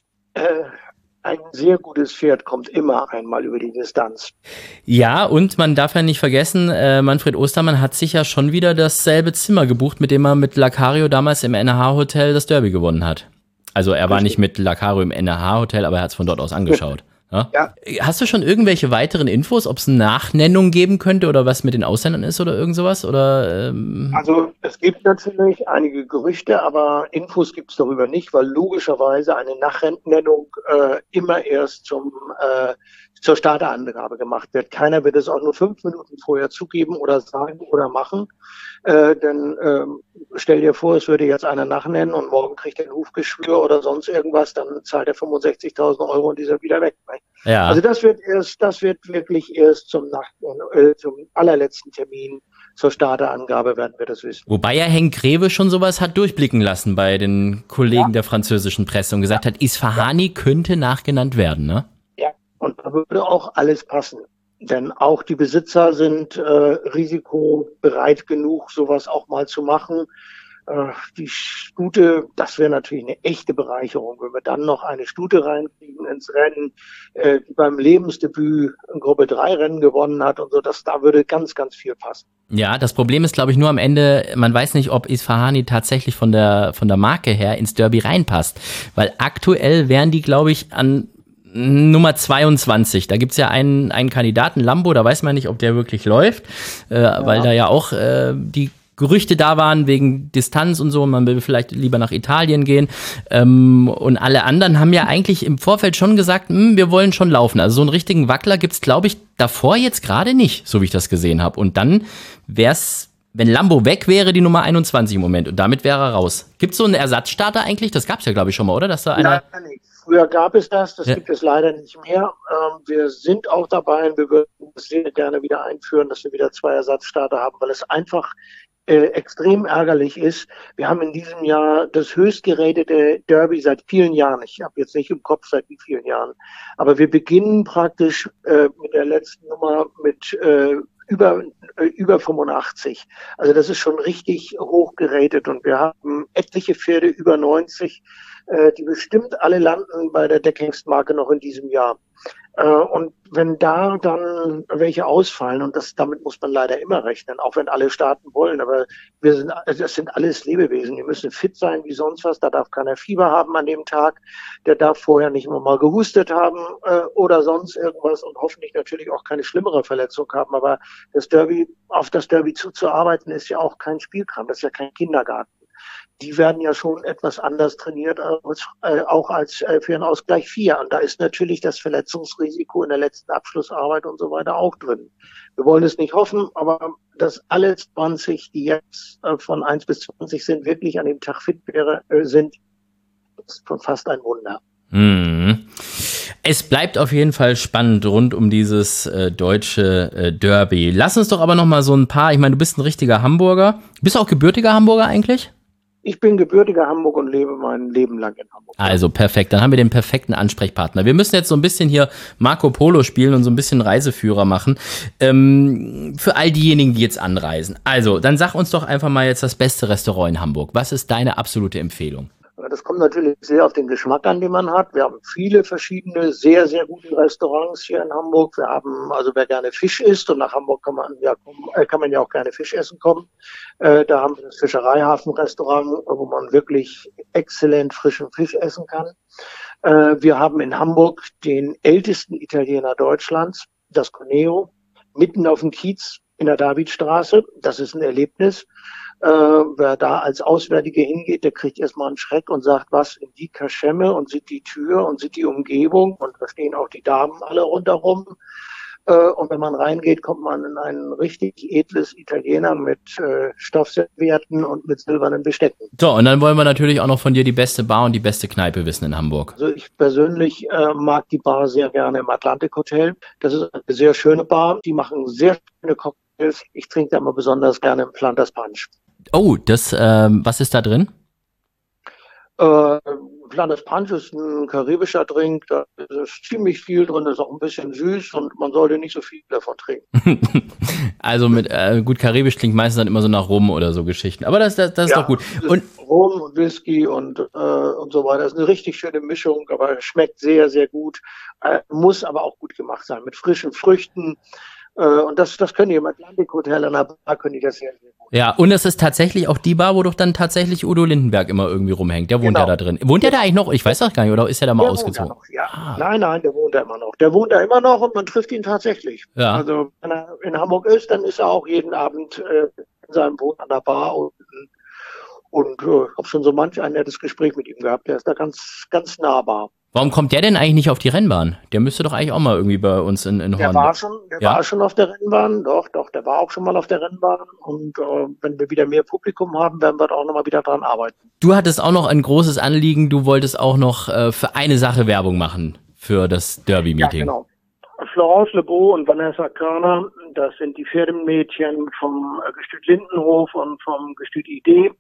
äh, ein sehr gutes Pferd kommt immer einmal über die Distanz. Ja, und man darf ja nicht vergessen, äh, Manfred Ostermann hat sich ja schon wieder dasselbe Zimmer gebucht, mit dem er mit Lacario damals im N H Hotel das Derby gewonnen hat. Also er war nicht mit Lacario im N H Hotel, aber er hat es von dort aus angeschaut. Ja? Ja. Hast du schon irgendwelche weiteren Infos, ob es eine Nachnennung geben könnte oder was mit den Ausländern ist oder irgend sowas? Oder, ähm also es gibt natürlich einige Gerüchte, aber Infos gibt es darüber nicht, weil logischerweise eine Nachnennung äh, immer erst zum äh, zur Starterangabe gemacht wird. Keiner wird es auch nur fünf Minuten vorher zugeben oder sagen oder machen. Äh, denn ähm, stell dir vor, es würde jetzt einer nachnennen und morgen kriegt er ein Hufgeschwür oder sonst irgendwas, dann zahlt er fünfundsechzigtausend Euro und ist er wieder weg. Ja. Also das wird erst, das wird wirklich erst zum Nach äh, zum allerletzten Termin zur Starterangabe werden wir das wissen. Wobei ja Henk Greve schon sowas hat durchblicken lassen bei den Kollegen ja. der französischen Presse und gesagt ja. hat, Isfahani ja. könnte nachgenannt werden, ne? Ja, und da würde auch alles passen. Denn auch die Besitzer sind äh, risikobereit genug, sowas auch mal zu machen. Äh, die Stute, das wäre natürlich eine echte Bereicherung, wenn wir dann noch eine Stute reinkriegen ins Rennen, äh, die beim Lebensdebüt in Gruppe drei Rennen gewonnen hat und so. Das, da würde ganz, ganz viel passen. Ja, das Problem ist, glaube ich, nur am Ende, man weiß nicht, ob Isfahani tatsächlich von der, von der Marke her ins Derby reinpasst. Weil aktuell wären die, glaube ich, an Nummer zweiundzwanzig, da gibt's ja einen, einen Kandidaten, Lambo, da weiß man nicht, ob der wirklich läuft, äh, ja. weil da ja auch äh, die Gerüchte da waren wegen Distanz und so, man will vielleicht lieber nach Italien gehen ähm, und alle anderen haben ja eigentlich im Vorfeld schon gesagt, wir wollen schon laufen, also so einen richtigen Wackler gibt's, glaube ich, davor jetzt gerade nicht, so wie ich das gesehen habe und dann wär's, wenn Lambo weg wäre, die Nummer einundzwanzig im Moment und damit wäre er raus. Gibt's so einen Ersatzstarter eigentlich? Das gab's ja, glaube ich, schon mal, oder? Dass da einer Nein, nicht. Früher gab es das, das ja. gibt es leider nicht mehr. Ähm, wir sind auch dabei und wir würden das sehr gerne wieder einführen, dass wir wieder zwei Ersatzstarter haben, weil es einfach äh, extrem ärgerlich ist. Wir haben in diesem Jahr das höchst geratete Derby seit vielen Jahren. Ich habe jetzt nicht im Kopf seit wie vielen Jahren. Aber wir beginnen praktisch äh, mit der letzten Nummer mit äh, über äh, über fünfundachtzig. Also das ist schon richtig hoch geratet und wir haben etliche Pferde über neunzig, äh, die bestimmt alle landen bei der Deckhengstmarke noch in diesem Jahr. Äh, und wenn da dann welche ausfallen, und das damit muss man leider immer rechnen, auch wenn alle starten wollen, aber wir sind, das sind alles Lebewesen, die müssen fit sein wie sonst was, da darf keiner Fieber haben an dem Tag, der darf vorher nicht immer mal gehustet haben äh, oder sonst irgendwas und hoffentlich natürlich auch keine schlimmere Verletzung haben, aber das Derby, auf das Derby zuzuarbeiten, ist ja auch kein Spielkram, das ist ja kein Kindergarten. Die werden ja schon etwas anders trainiert, als, äh, auch als äh, für einen Ausgleich vier. Und da ist natürlich das Verletzungsrisiko in der letzten Abschlussarbeit und so weiter auch drin. Wir wollen es nicht hoffen, aber dass alle zwanzig, die jetzt äh, von eins bis zwanzig sind, wirklich an dem Tag fit wäre, äh, sind, ist schon fast ein Wunder. Hm. Es bleibt auf jeden Fall spannend rund um dieses äh, deutsche äh, Derby. Lass uns doch aber noch mal so ein paar, ich meine, du bist ein richtiger Hamburger. Bist du auch gebürtiger Hamburger eigentlich? Ich bin gebürtiger Hamburg und lebe mein Leben lang in Hamburg. Also perfekt, dann haben wir den perfekten Ansprechpartner. Wir müssen jetzt so ein bisschen hier Marco Polo spielen und so ein bisschen Reiseführer machen. Ähm, für all diejenigen, die jetzt anreisen. Also, dann sag uns doch einfach mal jetzt das beste Restaurant in Hamburg. Was ist deine absolute Empfehlung? Das kommt natürlich sehr auf den Geschmack an, den man hat. Wir haben viele verschiedene, sehr, sehr gute Restaurants hier in Hamburg. Wir haben, also wer gerne Fisch isst, und nach Hamburg kann man ja, kann man ja auch gerne Fisch essen kommen. Äh, da haben wir das Fischereihafen-Restaurant, wo man wirklich exzellent frischen Fisch essen kann. Äh, wir haben in Hamburg den ältesten Italiener Deutschlands, das Cuneo, mitten auf dem Kiez. in der Davidstraße. Das ist ein Erlebnis. Äh, wer da als Auswärtiger hingeht, der kriegt erstmal einen Schreck und sagt, was in die Kaschemme, und sieht die Tür und sieht die Umgebung, und da stehen auch die Damen alle rundherum. Äh, und wenn man reingeht, kommt man in ein richtig edles Italiener mit äh, Stoffservietten und mit silbernen Bestecken. So, und dann wollen wir natürlich auch noch von dir die beste Bar und die beste Kneipe wissen in Hamburg. Also ich persönlich äh, mag die Bar sehr gerne im Atlantik Hotel. Das ist eine sehr schöne Bar. Die machen sehr schöne Cocktails. Ich trinke da immer besonders gerne im Flanders Punch. Oh, das, ähm, was ist da drin? Äh, Flanders Punch ist ein karibischer Drink, da ist ziemlich viel drin, ist auch ein bisschen süß und man sollte nicht so viel davon trinken. Also mit äh, gut, karibisch klingt meistens dann immer so nach Rum oder so Geschichten, aber das, das, das ist ja, doch gut. Und Rum und Whisky und, äh, und so weiter, das ist eine richtig schöne Mischung, aber schmeckt sehr, sehr gut, äh, muss aber auch gut gemacht sein, mit frischen Früchten. Und das, das können die im Atlantik Hotel an der Bar, können die das sehr, sehr gut. Ja, und das ist tatsächlich auch die Bar, wo doch dann tatsächlich Udo Lindenberg immer irgendwie rumhängt. Der wohnt genau. ja da drin. Wohnt der da eigentlich noch? Ich weiß das gar nicht, oder ist er da mal der ausgezogen? Wohnt da noch, ja. Ah. Nein, nein, der wohnt da immer noch. Der wohnt da immer noch und man trifft ihn tatsächlich. Ja. Also wenn er in Hamburg ist, dann ist er auch jeden Abend äh, in seinem Wohn an der Bar und, und äh, habe schon so manch ein nettes Gespräch mit ihm gehabt. Der ist da ganz, ganz nahbar. Warum kommt der denn eigentlich nicht auf die Rennbahn? Der müsste doch eigentlich auch mal irgendwie bei uns in, in Horn. Der war schon, der ja? war schon auf der Rennbahn, doch, doch, der war auch schon mal auf der Rennbahn und äh, wenn wir wieder mehr Publikum haben, werden wir da auch nochmal wieder dran arbeiten. Du hattest auch noch ein großes Anliegen, du wolltest auch noch äh, für eine Sache Werbung machen, für das Derby-Meeting. Ja, genau. Florence Lebeau und Vanessa Körner, das sind die Pferdemädchen vom Gestüt Lindenhof und vom Gestüt Idee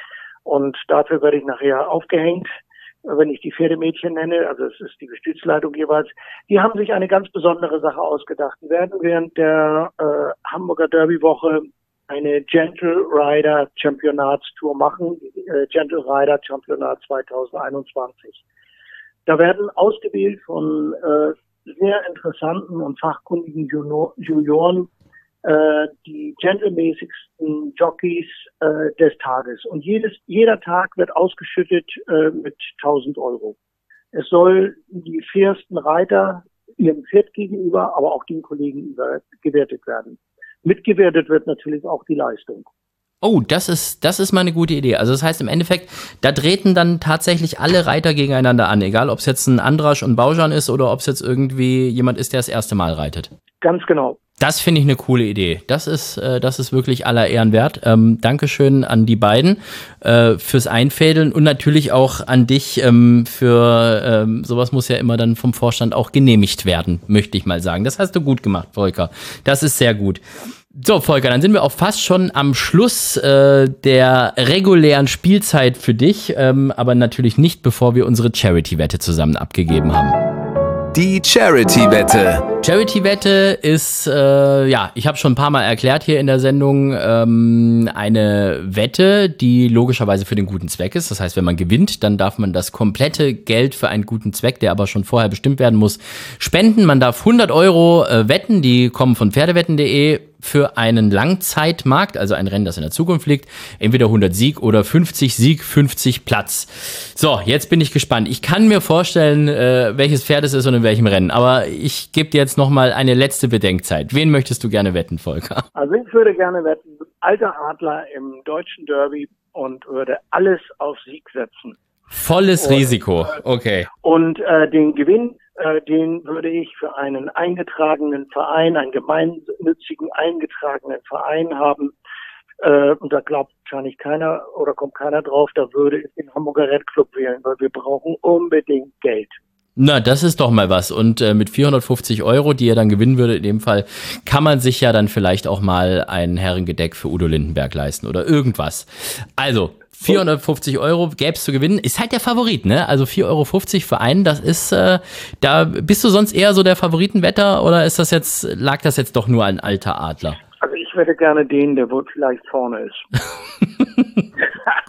und dafür werde ich nachher aufgehängt, wenn ich die Pferdemädchen nenne, also es ist die Gestütsleitung jeweils, die haben sich eine ganz besondere Sache ausgedacht. Die werden während der äh, Hamburger Derby-Woche eine Gentle Rider Championatstour machen, die, äh, Gentle Rider Championat zwanzig einundzwanzig. Da werden ausgewählt von äh, sehr interessanten und fachkundigen Junior, Junioren äh, die gentlemäßigsten Jockeys äh, des Tages. Und jedes, jeder Tag wird ausgeschüttet äh, mit tausend Euro. Es soll die fairsten Reiter ihrem Pferd gegenüber, aber auch den Kollegen über, gewertet werden. Mitgewertet wird natürlich auch die Leistung. Oh, das ist, das ist mal eine gute Idee. Also das heißt im Endeffekt, da treten dann tatsächlich alle Reiter gegeneinander an, egal ob es jetzt ein Andrasch und Baujan ist oder ob es jetzt irgendwie jemand ist, der das erste Mal reitet. Ganz genau. Das finde ich eine coole Idee. Das ist, äh, das ist wirklich aller Ehren wert. Ähm, Dankeschön an die beiden äh, fürs Einfädeln und natürlich auch an dich ähm, für ähm, sowas muss ja immer dann vom Vorstand auch genehmigt werden, möchte ich mal sagen. Das hast du gut gemacht, Volker. Das ist sehr gut. So, Volker, dann sind wir auch fast schon am Schluss äh, der regulären Spielzeit für dich, ähm, aber natürlich nicht, bevor wir unsere Charity-Wette zusammen abgegeben haben. Die Charity-Wette. Charity-Wette ist, äh, ja, ich habe schon ein paar Mal erklärt hier in der Sendung, ähm, eine Wette, die logischerweise für den guten Zweck ist. Das heißt, wenn man gewinnt, dann darf man das komplette Geld für einen guten Zweck, der aber schon vorher bestimmt werden muss, spenden. Man darf hundert Euro äh, wetten, die kommen von pferdewetten punkt de für einen Langzeitmarkt, also ein Rennen, das in der Zukunft liegt. Entweder hundert Sieg oder fünfzig Sieg, fünfzig Platz. So, jetzt bin ich gespannt. Ich kann mir vorstellen, äh, welches Pferd es ist und in welchem Rennen. Aber ich gebe dir jetzt noch mal eine letzte Bedenkzeit. Wen möchtest du gerne wetten, Volker? Also ich würde gerne wetten, alter Adler im deutschen Derby und würde alles auf Sieg setzen. Volles und, Risiko, okay. Und äh, den Gewinn, äh, den würde ich für einen eingetragenen Verein, einen gemeinnützigen eingetragenen Verein haben. Äh, und da glaubt wahrscheinlich keiner oder kommt keiner drauf, da würde ich den Hamburger Rettclub wählen, weil wir brauchen unbedingt Geld. Na, das ist doch mal was. Und äh, mit vierhundertfünfzig Euro, die er dann gewinnen würde, in dem Fall, kann man sich ja dann vielleicht auch mal ein Herrengedeck für Udo Lindenberg leisten oder irgendwas. Also, vierhundertfünfzig Euro gäb's zu gewinnen. Ist halt der Favorit, ne? Also vier Euro fünfzig für einen, das ist, äh, da bist du sonst eher so der Favoritenwetter oder ist das jetzt, lag das jetzt doch nur ein alter Adler? Also ich wette gerne den, der wohl vielleicht vorne ist.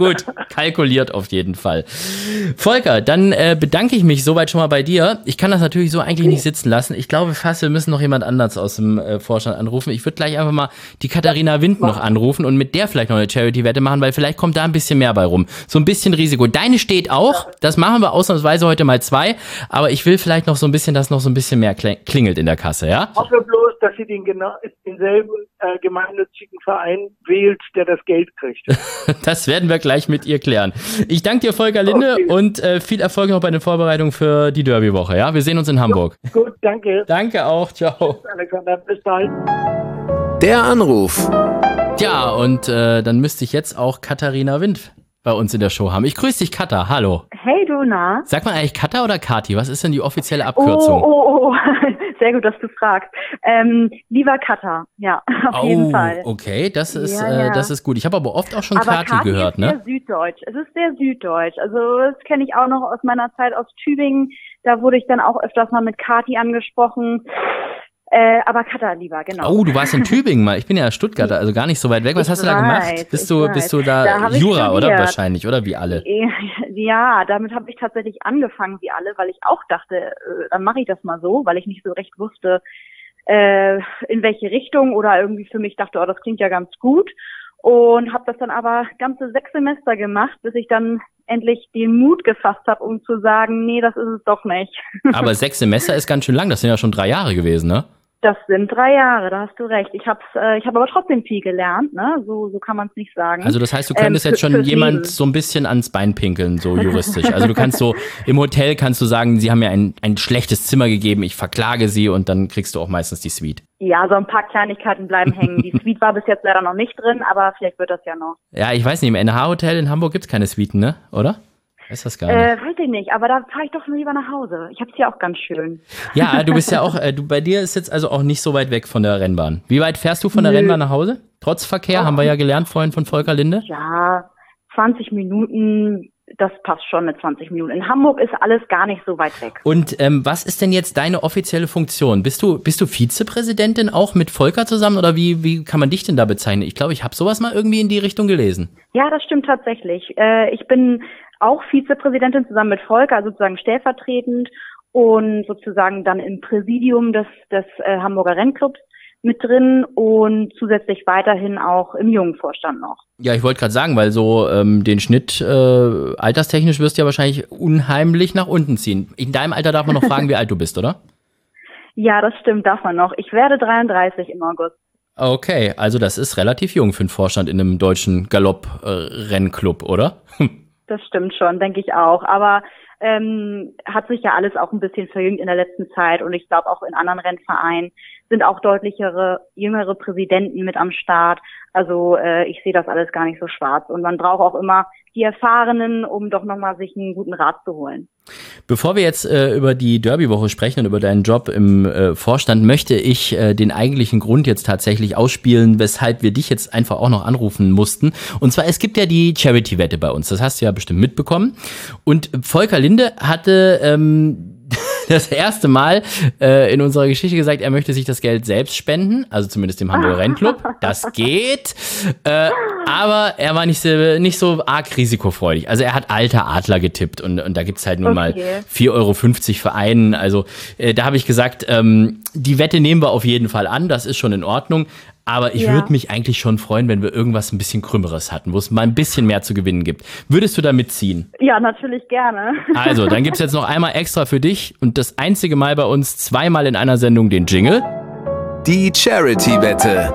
Gut, kalkuliert auf jeden Fall. Volker, dann äh, bedanke ich mich soweit schon mal bei dir. Ich kann das natürlich so eigentlich nicht sitzen lassen. Ich glaube fast, wir müssen noch jemand anders aus dem äh, Vorstand anrufen. Ich würde gleich einfach mal die Katharina Wind noch anrufen und mit der vielleicht noch eine Charity-Wette machen, weil vielleicht kommt da ein bisschen mehr bei rum. So ein bisschen Risiko. Deine steht auch. Das machen wir ausnahmsweise heute mal zwei. Aber ich will vielleicht noch so ein bisschen, dass noch so ein bisschen mehr klingelt in der Kasse, ja? Ich hoffe bloß, dass sie den genau, denselben äh, gemeinnützigen Verein wählt, der das Geld kriegt. Das werden wir gleich mit ihr klären. Ich danke dir, Volker Linde, okay. und äh, viel Erfolg noch bei den Vorbereitungen für die Derby-Woche. Ja, wir sehen uns in Hamburg. Ja, gut, danke. Danke auch. Ciao. Tschüss, Alexander, bis bald. Der Anruf. Ja, und äh, dann müsste ich jetzt auch Katharina Wind bei uns in der Show haben. Ich grüße dich, Katha. Hallo. Hey, du, na? Sag mal eigentlich Katha oder Kati? Was ist denn die offizielle Abkürzung? Oh, oh, oh. Sehr gut, dass du fragst. Ähm, lieber Katha, ja, auf oh, jeden Fall. Okay, das ist, ja, äh, ja. das ist gut. Ich habe aber oft auch schon aber Kati, Kati gehört, ist ne? sehr süddeutsch. Es ist sehr süddeutsch. Also das kenne ich auch noch aus meiner Zeit aus Tübingen. Da wurde ich dann auch öfters mal mit Kati angesprochen. Äh, aber Katha lieber, genau. Oh, du warst in Tübingen mal. Ich bin ja Stuttgarter, also gar nicht so weit weg. Was ich hast du da weiß, gemacht? Bist du, weiß. bist du da, da Jura, oder? Wahrscheinlich, oder? Wie alle? Ja, damit habe ich tatsächlich angefangen, wie alle, weil ich auch dachte, äh, dann mache ich das mal so, weil ich nicht so recht wusste, äh, in welche Richtung oder irgendwie für mich dachte, oh, das klingt ja ganz gut. Und habe das dann aber ganze sechs Semester gemacht, bis ich dann endlich den Mut gefasst habe, um zu sagen, nee, das ist es doch nicht. Aber sechs Semester ist ganz schön lang, das sind ja schon drei Jahre gewesen, ne? Das sind drei Jahre, da hast du recht. Ich habe äh, ich hab aber trotzdem viel gelernt, ne? So so kann man es nicht sagen. Also das heißt, du könntest ähm, jetzt schon jemand Leben. so ein bisschen ans Bein pinkeln, so juristisch. Also du kannst so, im Hotel kannst du sagen, sie haben mir ein, ein schlechtes Zimmer gegeben, ich verklage sie und dann kriegst du auch meistens die Suite. Ja, so ein paar Kleinigkeiten bleiben hängen. Die Suite war bis jetzt leider noch nicht drin, aber vielleicht wird das ja noch. Ja, ich weiß nicht, im N H-Hotel in Hamburg gibt's keine Suiten, ne? Oder? Ist das gar nicht? Äh, weiß ich nicht, aber da fahre ich doch lieber nach Hause. Ich hab's hier auch ganz schön. Ja, du bist ja auch, äh, du bei dir ist jetzt also auch nicht so weit weg von der Rennbahn. Wie weit fährst du von der Nö. Rennbahn nach Hause? Trotz Verkehr, oh. haben wir ja gelernt vorhin von Volker Linde. Ja, zwanzig Minuten, das passt schon mit zwanzig Minuten. In Hamburg ist alles gar nicht so weit weg. Und ähm, was ist denn jetzt deine offizielle Funktion? Bist du bist du Vizepräsidentin auch mit Volker zusammen oder wie wie kann man dich denn da bezeichnen? Ich glaube, ich habe sowas mal irgendwie in die Richtung gelesen. Ja, das stimmt tatsächlich. Äh, ich bin auch Vizepräsidentin zusammen mit Volker, also sozusagen stellvertretend und sozusagen dann im Präsidium des, des äh, Hamburger Rennclubs mit drin und zusätzlich weiterhin auch im jungen Vorstand noch. Ja, ich wollte gerade sagen, weil so ähm, den Schnitt äh, alterstechnisch wirst du ja wahrscheinlich unheimlich nach unten ziehen. In deinem Alter darf man noch fragen, wie alt du bist, oder? Ja, das stimmt, darf man noch. Ich werde dreiunddreißig im August. Okay, also das ist relativ jung für einen Vorstand in einem deutschen Galopp-Rennclub, äh, oder? Das stimmt schon, denke ich auch. Aber ähm, hat sich ja alles auch ein bisschen verjüngt in der letzten Zeit und ich glaube auch in anderen Rennvereinen sind auch deutlichere, jüngere Präsidenten mit am Start. Also äh, ich sehe das alles gar nicht so schwarz und man braucht auch immer die Erfahrenen, um doch nochmal sich einen guten Rat zu holen. Bevor wir jetzt äh, über die Derby-Woche sprechen und über deinen Job im äh, Vorstand, möchte ich äh, den eigentlichen Grund jetzt tatsächlich ausspielen, weshalb wir dich jetzt einfach auch noch anrufen mussten. Und zwar, es gibt ja die Charity-Wette bei uns, das hast du ja bestimmt mitbekommen. Und Volker Linde hatte ähm, das erste Mal äh, in unserer Geschichte gesagt, er möchte sich das Geld selbst spenden, also zumindest dem Hamburger Rennclub. Das geht, äh, aber er war nicht so, nicht so arg risikofreudig. Also er hat Alter Adler getippt und, und da gibt's halt nun okay. mal vier Euro fünfzig für einen. Also äh, da habe ich gesagt, ähm, die Wette nehmen wir auf jeden Fall an, das ist schon in Ordnung. Aber ich ja. würde mich eigentlich schon freuen, wenn wir irgendwas ein bisschen Krümmeres hatten, wo es mal ein bisschen mehr zu gewinnen gibt. Würdest du da mitziehen? Ja, natürlich gerne. Also, dann gibt's jetzt noch einmal extra für dich und das einzige Mal bei uns zweimal in einer Sendung den Jingle. Die Charity-Wette.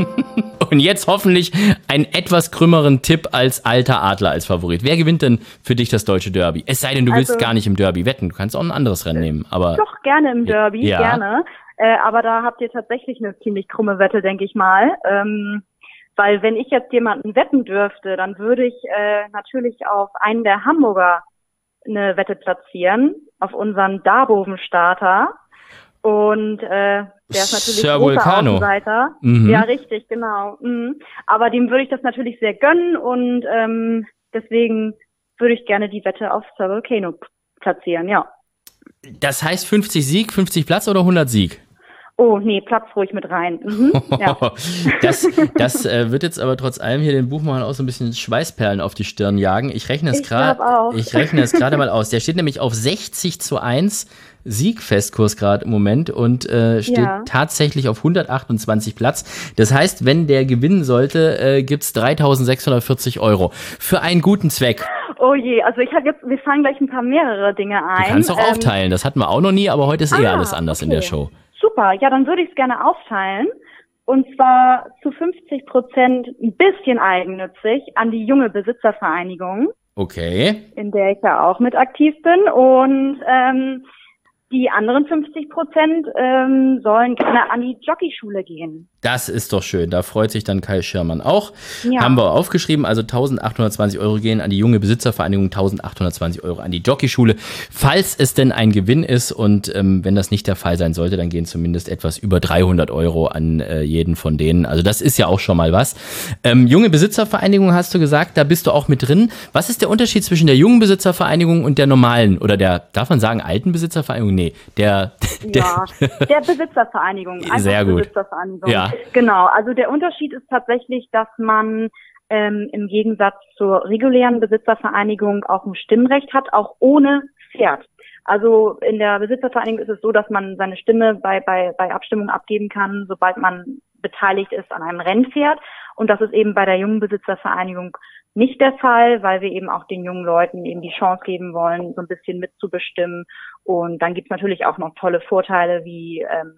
Und jetzt hoffentlich einen etwas krümmeren Tipp als alter Adler als Favorit. Wer gewinnt denn für dich das deutsche Derby? Es sei denn, du willst also, gar nicht im Derby wetten. Du kannst auch ein anderes Rennen nehmen. Aber doch, gerne im Derby, ja. gerne. Äh, aber da habt ihr tatsächlich eine ziemlich krumme Wette, denke ich mal. Ähm, weil wenn ich jetzt jemanden wetten dürfte, dann würde ich äh, natürlich auf einen der Hamburger eine Wette platzieren, auf unseren Darboven-Starter. Und äh, der ist natürlich Sir großer Vulcano. Außenseiter. Mhm. Ja, richtig, genau. Mhm. Aber dem würde ich das natürlich sehr gönnen und ähm, deswegen würde ich gerne die Wette auf Sir Vulcano platzieren, ja. Das heißt fünfzig Sieg, fünfzig Platz oder hundert Sieg? Oh, nee, Platz ruhig mit rein. Mhm, ja. Das, das äh, wird jetzt aber trotz allem hier den Buchmachern auch so ein bisschen Schweißperlen auf die Stirn jagen. Ich rechne es gerade. Ich rechne es gerade mal aus. Der steht nämlich auf sechzig zu eins Siegfestkurs gerade im Moment und äh, steht ja. tatsächlich auf hundertachtundzwanzig Platz. Das heißt, wenn der gewinnen sollte, äh, gibt's dreitausendsechshundertvierzig Euro für einen guten Zweck. Oh je, also ich habe jetzt, wir fangen gleich ein paar mehrere Dinge ein. Du kannst auch ähm, aufteilen, das hatten wir auch noch nie, aber heute ist ah, eh alles anders okay. in der Show. Super, ja, dann würde ich es gerne aufteilen. Und zwar zu fünfzig Prozent ein bisschen eigennützig an die junge Besitzervereinigung. Okay. In der ich ja auch mit aktiv bin. Und ähm, die anderen fünfzig Prozent ähm, sollen gerne an die Jockeyschule gehen. Das ist doch schön, da freut sich dann Kai Schirmann auch. Ja. Haben wir aufgeschrieben, also eintausendachthundertzwanzig Euro gehen an die junge Besitzervereinigung, eintausendachthundertzwanzig Euro an die Jockeyschule. Falls es denn ein Gewinn ist und ähm, wenn das nicht der Fall sein sollte, dann gehen zumindest etwas über dreihundert Euro an äh, jeden von denen. Also das ist ja auch schon mal was. Ähm, junge Besitzervereinigung hast du gesagt, da bist du auch mit drin. Was ist der Unterschied zwischen der jungen Besitzervereinigung und der normalen oder der, darf man sagen, alten Besitzervereinigung? Nee, der... der ja, der Besitzervereinigung. Sehr gut. Besitzervereinigung. Ja. Genau, also der Unterschied ist tatsächlich, dass man ähm, im Gegensatz zur regulären Besitzervereinigung auch ein Stimmrecht hat, auch ohne Pferd. Also in der Besitzervereinigung ist es so, dass man seine Stimme bei, bei, bei Abstimmungen abgeben kann, sobald man beteiligt ist an einem Rennpferd. Und das ist eben bei der jungen Besitzervereinigung nicht der Fall, weil wir eben auch den jungen Leuten eben die Chance geben wollen, so ein bisschen mitzubestimmen. Und dann gibt's natürlich auch noch tolle Vorteile wie ähm,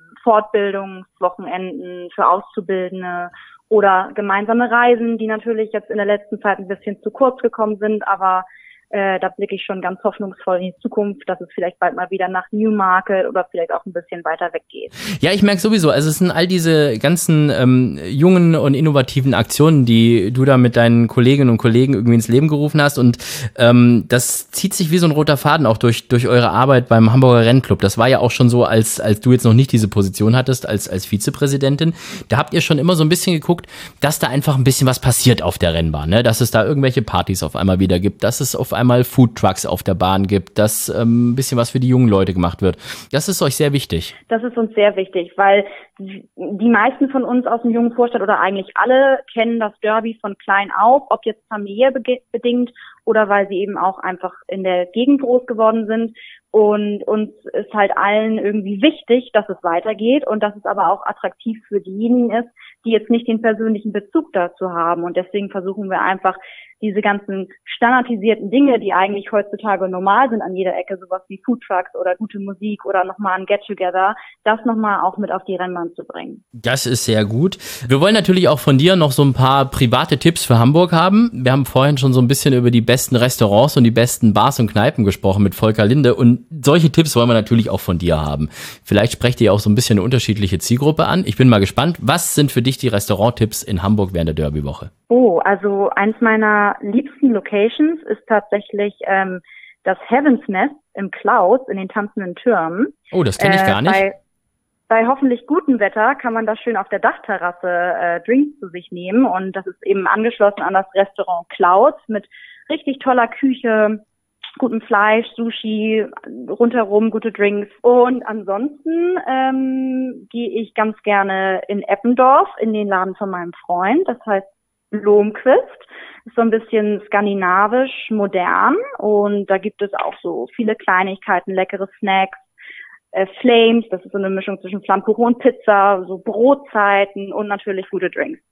Fortbildungswochenenden für Auszubildende oder gemeinsame Reisen, die natürlich jetzt in der letzten Zeit ein bisschen zu kurz gekommen sind, aber äh, da blicke ich schon ganz hoffnungsvoll in die Zukunft, dass es vielleicht bald mal wieder nach Newmarket oder vielleicht auch ein bisschen weiter weg geht. Ja, ich merke sowieso, also es sind all diese ganzen ähm, jungen und innovativen Aktionen, die du da mit deinen Kolleginnen und Kollegen irgendwie ins Leben gerufen hast und ähm, das zieht sich wie so ein roter Faden auch durch durch eure Arbeit beim Hamburger Rennclub. Das war ja auch schon so, als als du jetzt noch nicht diese Position hattest als als Vizepräsidentin. Da habt ihr schon immer so ein bisschen geguckt, dass da einfach ein bisschen was passiert auf der Rennbahn, ne? Dass es da irgendwelche Partys auf einmal wieder gibt, dass es auf einmal Foodtrucks auf der Bahn gibt, dass ähm, ein bisschen was für die jungen Leute gemacht wird. Das ist euch sehr wichtig. Das ist uns sehr wichtig, weil die meisten von uns aus dem jungen Vorstand oder eigentlich alle kennen das Derby von klein auf, ob jetzt familiär bedingt oder weil sie eben auch einfach in der Gegend groß geworden sind. Und uns ist halt allen irgendwie wichtig, dass es weitergeht und dass es aber auch attraktiv für diejenigen ist, die jetzt nicht den persönlichen Bezug dazu haben. Und deswegen versuchen wir einfach, diese ganzen standardisierten Dinge, die eigentlich heutzutage normal sind an jeder Ecke, sowas wie Foodtrucks oder gute Musik oder nochmal ein Get-Together, das nochmal auch mit auf die Rennbahn zu bringen. Das ist sehr gut. Wir wollen natürlich auch von dir noch so ein paar private Tipps für Hamburg haben. Wir haben vorhin schon so ein bisschen über die besten Restaurants und die besten Bars und Kneipen gesprochen mit Volker Linde und solche Tipps wollen wir natürlich auch von dir haben. Vielleicht sprecht ihr auch so ein bisschen eine unterschiedliche Zielgruppe an. Ich bin mal gespannt. Was sind für dich die Restauranttipps in Hamburg während der Derbywoche? Oh, also eins meiner liebsten Locations ist tatsächlich ähm, das Heaven's Nest im Klaus in den tanzenden Türmen. Oh, das kenne ich gar nicht. Äh, bei, bei hoffentlich gutem Wetter kann man da schön auf der Dachterrasse äh, Drinks zu sich nehmen und das ist eben angeschlossen an das Restaurant Klaus mit richtig toller Küche, gutem Fleisch, Sushi, rundherum gute Drinks. Und ansonsten ähm, gehe ich ganz gerne in Eppendorf in den Laden von meinem Freund. Das heißt Blomquist. Ist so ein bisschen skandinavisch, modern. Und da gibt es auch so viele Kleinigkeiten, leckere Snacks. Äh, Flames, das ist so eine Mischung zwischen Flammkuchen und Pizza, so Brotzeiten und natürlich gute Drinks.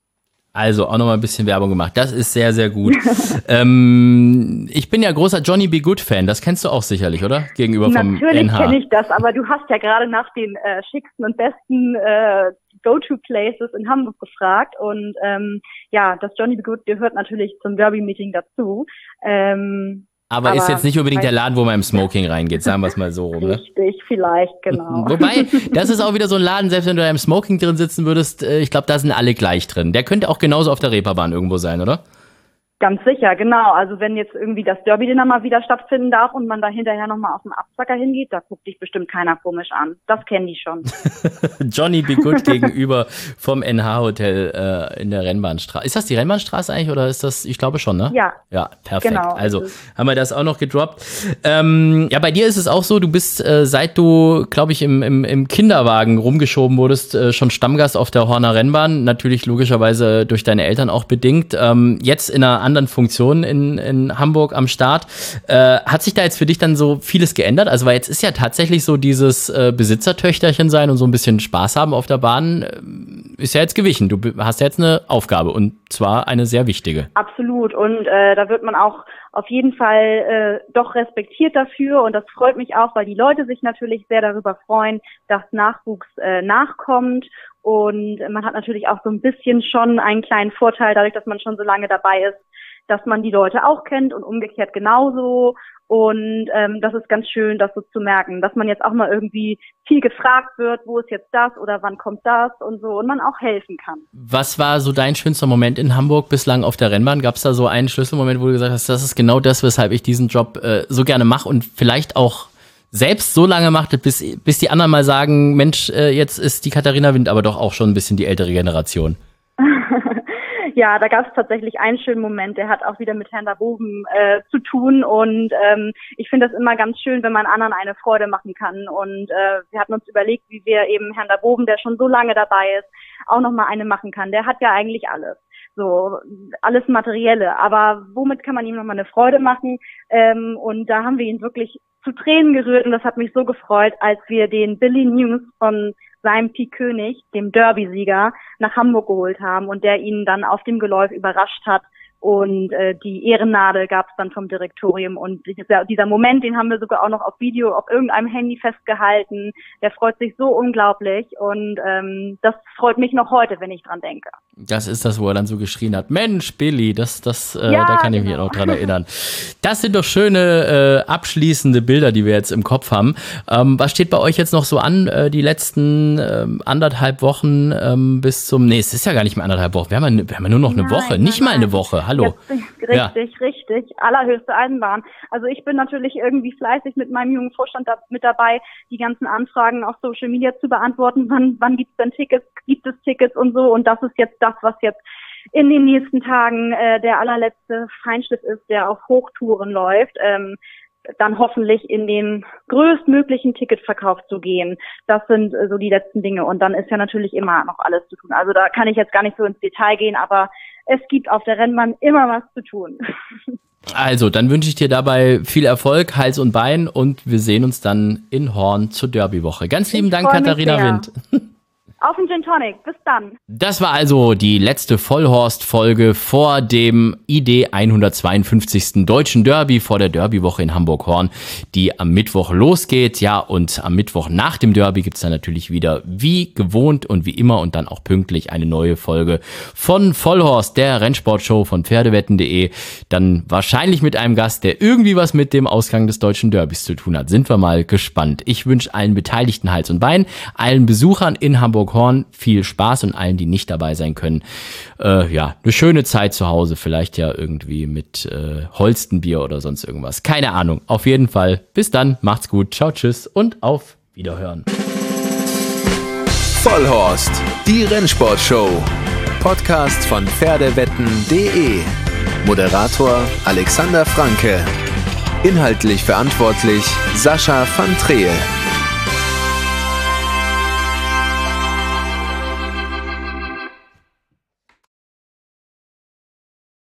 Also auch nochmal ein bisschen Werbung gemacht. Das ist sehr, sehr gut. ähm, ich bin ja großer Johnny B. Good Fan. Das kennst du auch sicherlich, oder? Gegenüber vom Natürlich N H. Natürlich kenne ich das, aber du hast ja gerade nach den äh, schicksten und besten äh, Go-To-Places in Hamburg gefragt. Und ähm, ja, das Johnny B. Good gehört natürlich zum Derby-Meeting dazu. Ähm, Aber, aber ist jetzt nicht unbedingt der Laden, wo man im Smoking reingeht, sagen wir es mal so rum. Ne? Richtig, vielleicht, genau. Wobei, das ist auch wieder so ein Laden, selbst wenn du da im Smoking drin sitzen würdest, ich glaube, da sind alle gleich drin. Der könnte auch genauso auf der Reeperbahn irgendwo sein, oder? Ganz sicher, genau. Also wenn jetzt irgendwie das Derby dann mal wieder stattfinden darf und man da hinterher nochmal auf den Abzacker hingeht, da guckt dich bestimmt keiner komisch an. Das kennen die schon. Johnny B. Good gegenüber vom N H-Hotel äh, in der Rennbahnstraße. Ist das die Rennbahnstraße eigentlich oder ist das, ich glaube schon, ne? Ja. Ja, perfekt. Genau, also haben wir das auch noch gedroppt. Ähm, ja, bei dir ist es auch so, du bist, äh, seit du, glaube ich, im, im, im Kinderwagen rumgeschoben wurdest, äh, schon Stammgast auf der Horner Rennbahn. Natürlich logischerweise durch deine Eltern auch bedingt. Ähm, jetzt in einer anderen Funktionen in, in Hamburg am Start. Äh, hat sich da jetzt für dich dann so vieles geändert? Also, weil jetzt ist ja tatsächlich so dieses äh, Besitzertöchterchen sein und so ein bisschen Spaß haben auf der Bahn, äh, ist ja jetzt gewichen. Du hast ja jetzt eine Aufgabe und zwar eine sehr wichtige. Absolut. Und äh, da wird man auch auf jeden Fall äh, doch respektiert dafür und das freut mich auch, weil die Leute sich natürlich sehr darüber freuen, dass Nachwuchs äh, nachkommt. Und man hat natürlich auch so ein bisschen schon einen kleinen Vorteil, dadurch, dass man schon so lange dabei ist, dass man die Leute auch kennt und umgekehrt genauso. Und ähm, das ist ganz schön, das so zu merken, dass man jetzt auch mal irgendwie viel gefragt wird, wo ist jetzt das oder wann kommt das und so und man auch helfen kann. Was war so dein schönster Moment in Hamburg bislang auf der Rennbahn? Gab es da so einen Schlüsselmoment, wo du gesagt hast, das ist genau das, weshalb ich diesen Job äh, so gerne mache und vielleicht auch selbst so lange machte, bis, bis die anderen mal sagen, Mensch, äh, jetzt ist die Katharina Wind aber doch auch schon ein bisschen die ältere Generation. Ja, da gab es tatsächlich einen schönen Moment, der hat auch wieder mit Herrn Daboben äh, zu tun und ähm, ich finde das immer ganz schön, wenn man anderen eine Freude machen kann und äh, wir hatten uns überlegt, wie wir eben Herrn Daboben, der schon so lange dabei ist, auch nochmal eine machen kann. Der hat ja eigentlich alles. So, alles Materielle, aber womit kann man ihm nochmal eine Freude machen? Ähm, und da haben wir ihn wirklich zu Tränen gerührt und das hat mich so gefreut, als wir den Billy News von seinem Pik König, dem Derby-Sieger, nach Hamburg geholt haben und der ihn dann auf dem Geläuf überrascht hat. Und äh, die Ehrennadel gab es dann vom Direktorium. Und dieser, dieser Moment, den haben wir sogar auch noch auf Video auf irgendeinem Handy festgehalten. Der freut sich so unglaublich. Und ähm, das freut mich noch heute, wenn ich dran denke. Das ist das, wo er dann so geschrien hat. Mensch, Billy, das, das, äh, ja, da kann ich genau. mich noch dran erinnern. Das sind doch schöne äh, abschließende Bilder, die wir jetzt im Kopf haben. Ähm, was steht bei euch jetzt noch so an, äh, die letzten äh, anderthalb Wochen ähm, bis zum, nee, es ist ja gar nicht mehr anderthalb Wochen, wir haben ja, wir haben ja nur noch eine Nein, Woche, nein, nicht mal eine nein. Woche, hallo. Ja, richtig, ja. richtig, allerhöchste Eisenbahn. Also ich bin natürlich irgendwie fleißig mit meinem jungen Vorstand da, mit dabei, die ganzen Anfragen auf Social Media zu beantworten, wann, wann gibt's denn Tickets, gibt es Tickets und so und das ist jetzt das, was jetzt in den nächsten Tagen äh, der allerletzte Feinschliff ist, der auf Hochtouren läuft, ähm, dann hoffentlich in den größtmöglichen Ticketverkauf zu gehen. Das sind äh, so die letzten Dinge. Und dann ist ja natürlich immer noch alles zu tun. Also da kann ich jetzt gar nicht so ins Detail gehen, aber es gibt auf der Rennbahn immer was zu tun. Also, dann wünsche ich dir dabei viel Erfolg, Hals und Bein und wir sehen uns dann in Horn zur Derbywoche. Ganz lieben Ich Dank, Katharina Wind. Auf den Gin Tonic. Bis dann. Das war also die letzte Vollhorst-Folge vor dem I D hundertzweiundfünfzigsten Deutschen Derby, vor der Derbywoche in Hamburg-Horn, die am Mittwoch losgeht. Ja, und am Mittwoch nach dem Derby gibt's dann natürlich wieder wie gewohnt und wie immer und dann auch pünktlich eine neue Folge von Vollhorst, der Rennsportshow von Pferdewetten punkt de. Dann wahrscheinlich mit einem Gast, der irgendwie was mit dem Ausgang des Deutschen Derbys zu tun hat. Sind wir mal gespannt. Ich wünsche allen Beteiligten Hals und Bein, allen Besuchern in Hamburg Horn viel Spaß und allen, die nicht dabei sein können, äh, ja, eine schöne Zeit zu Hause, vielleicht ja irgendwie mit äh, Holstenbier oder sonst irgendwas. Keine Ahnung. Auf jeden Fall. Bis dann. Macht's gut. Ciao, tschüss und auf Wiederhören. Vollhorst, die Rennsportshow. Podcast von Pferdewetten punkt de. Moderator Alexander Franke. Inhaltlich verantwortlich Sascha van Treel.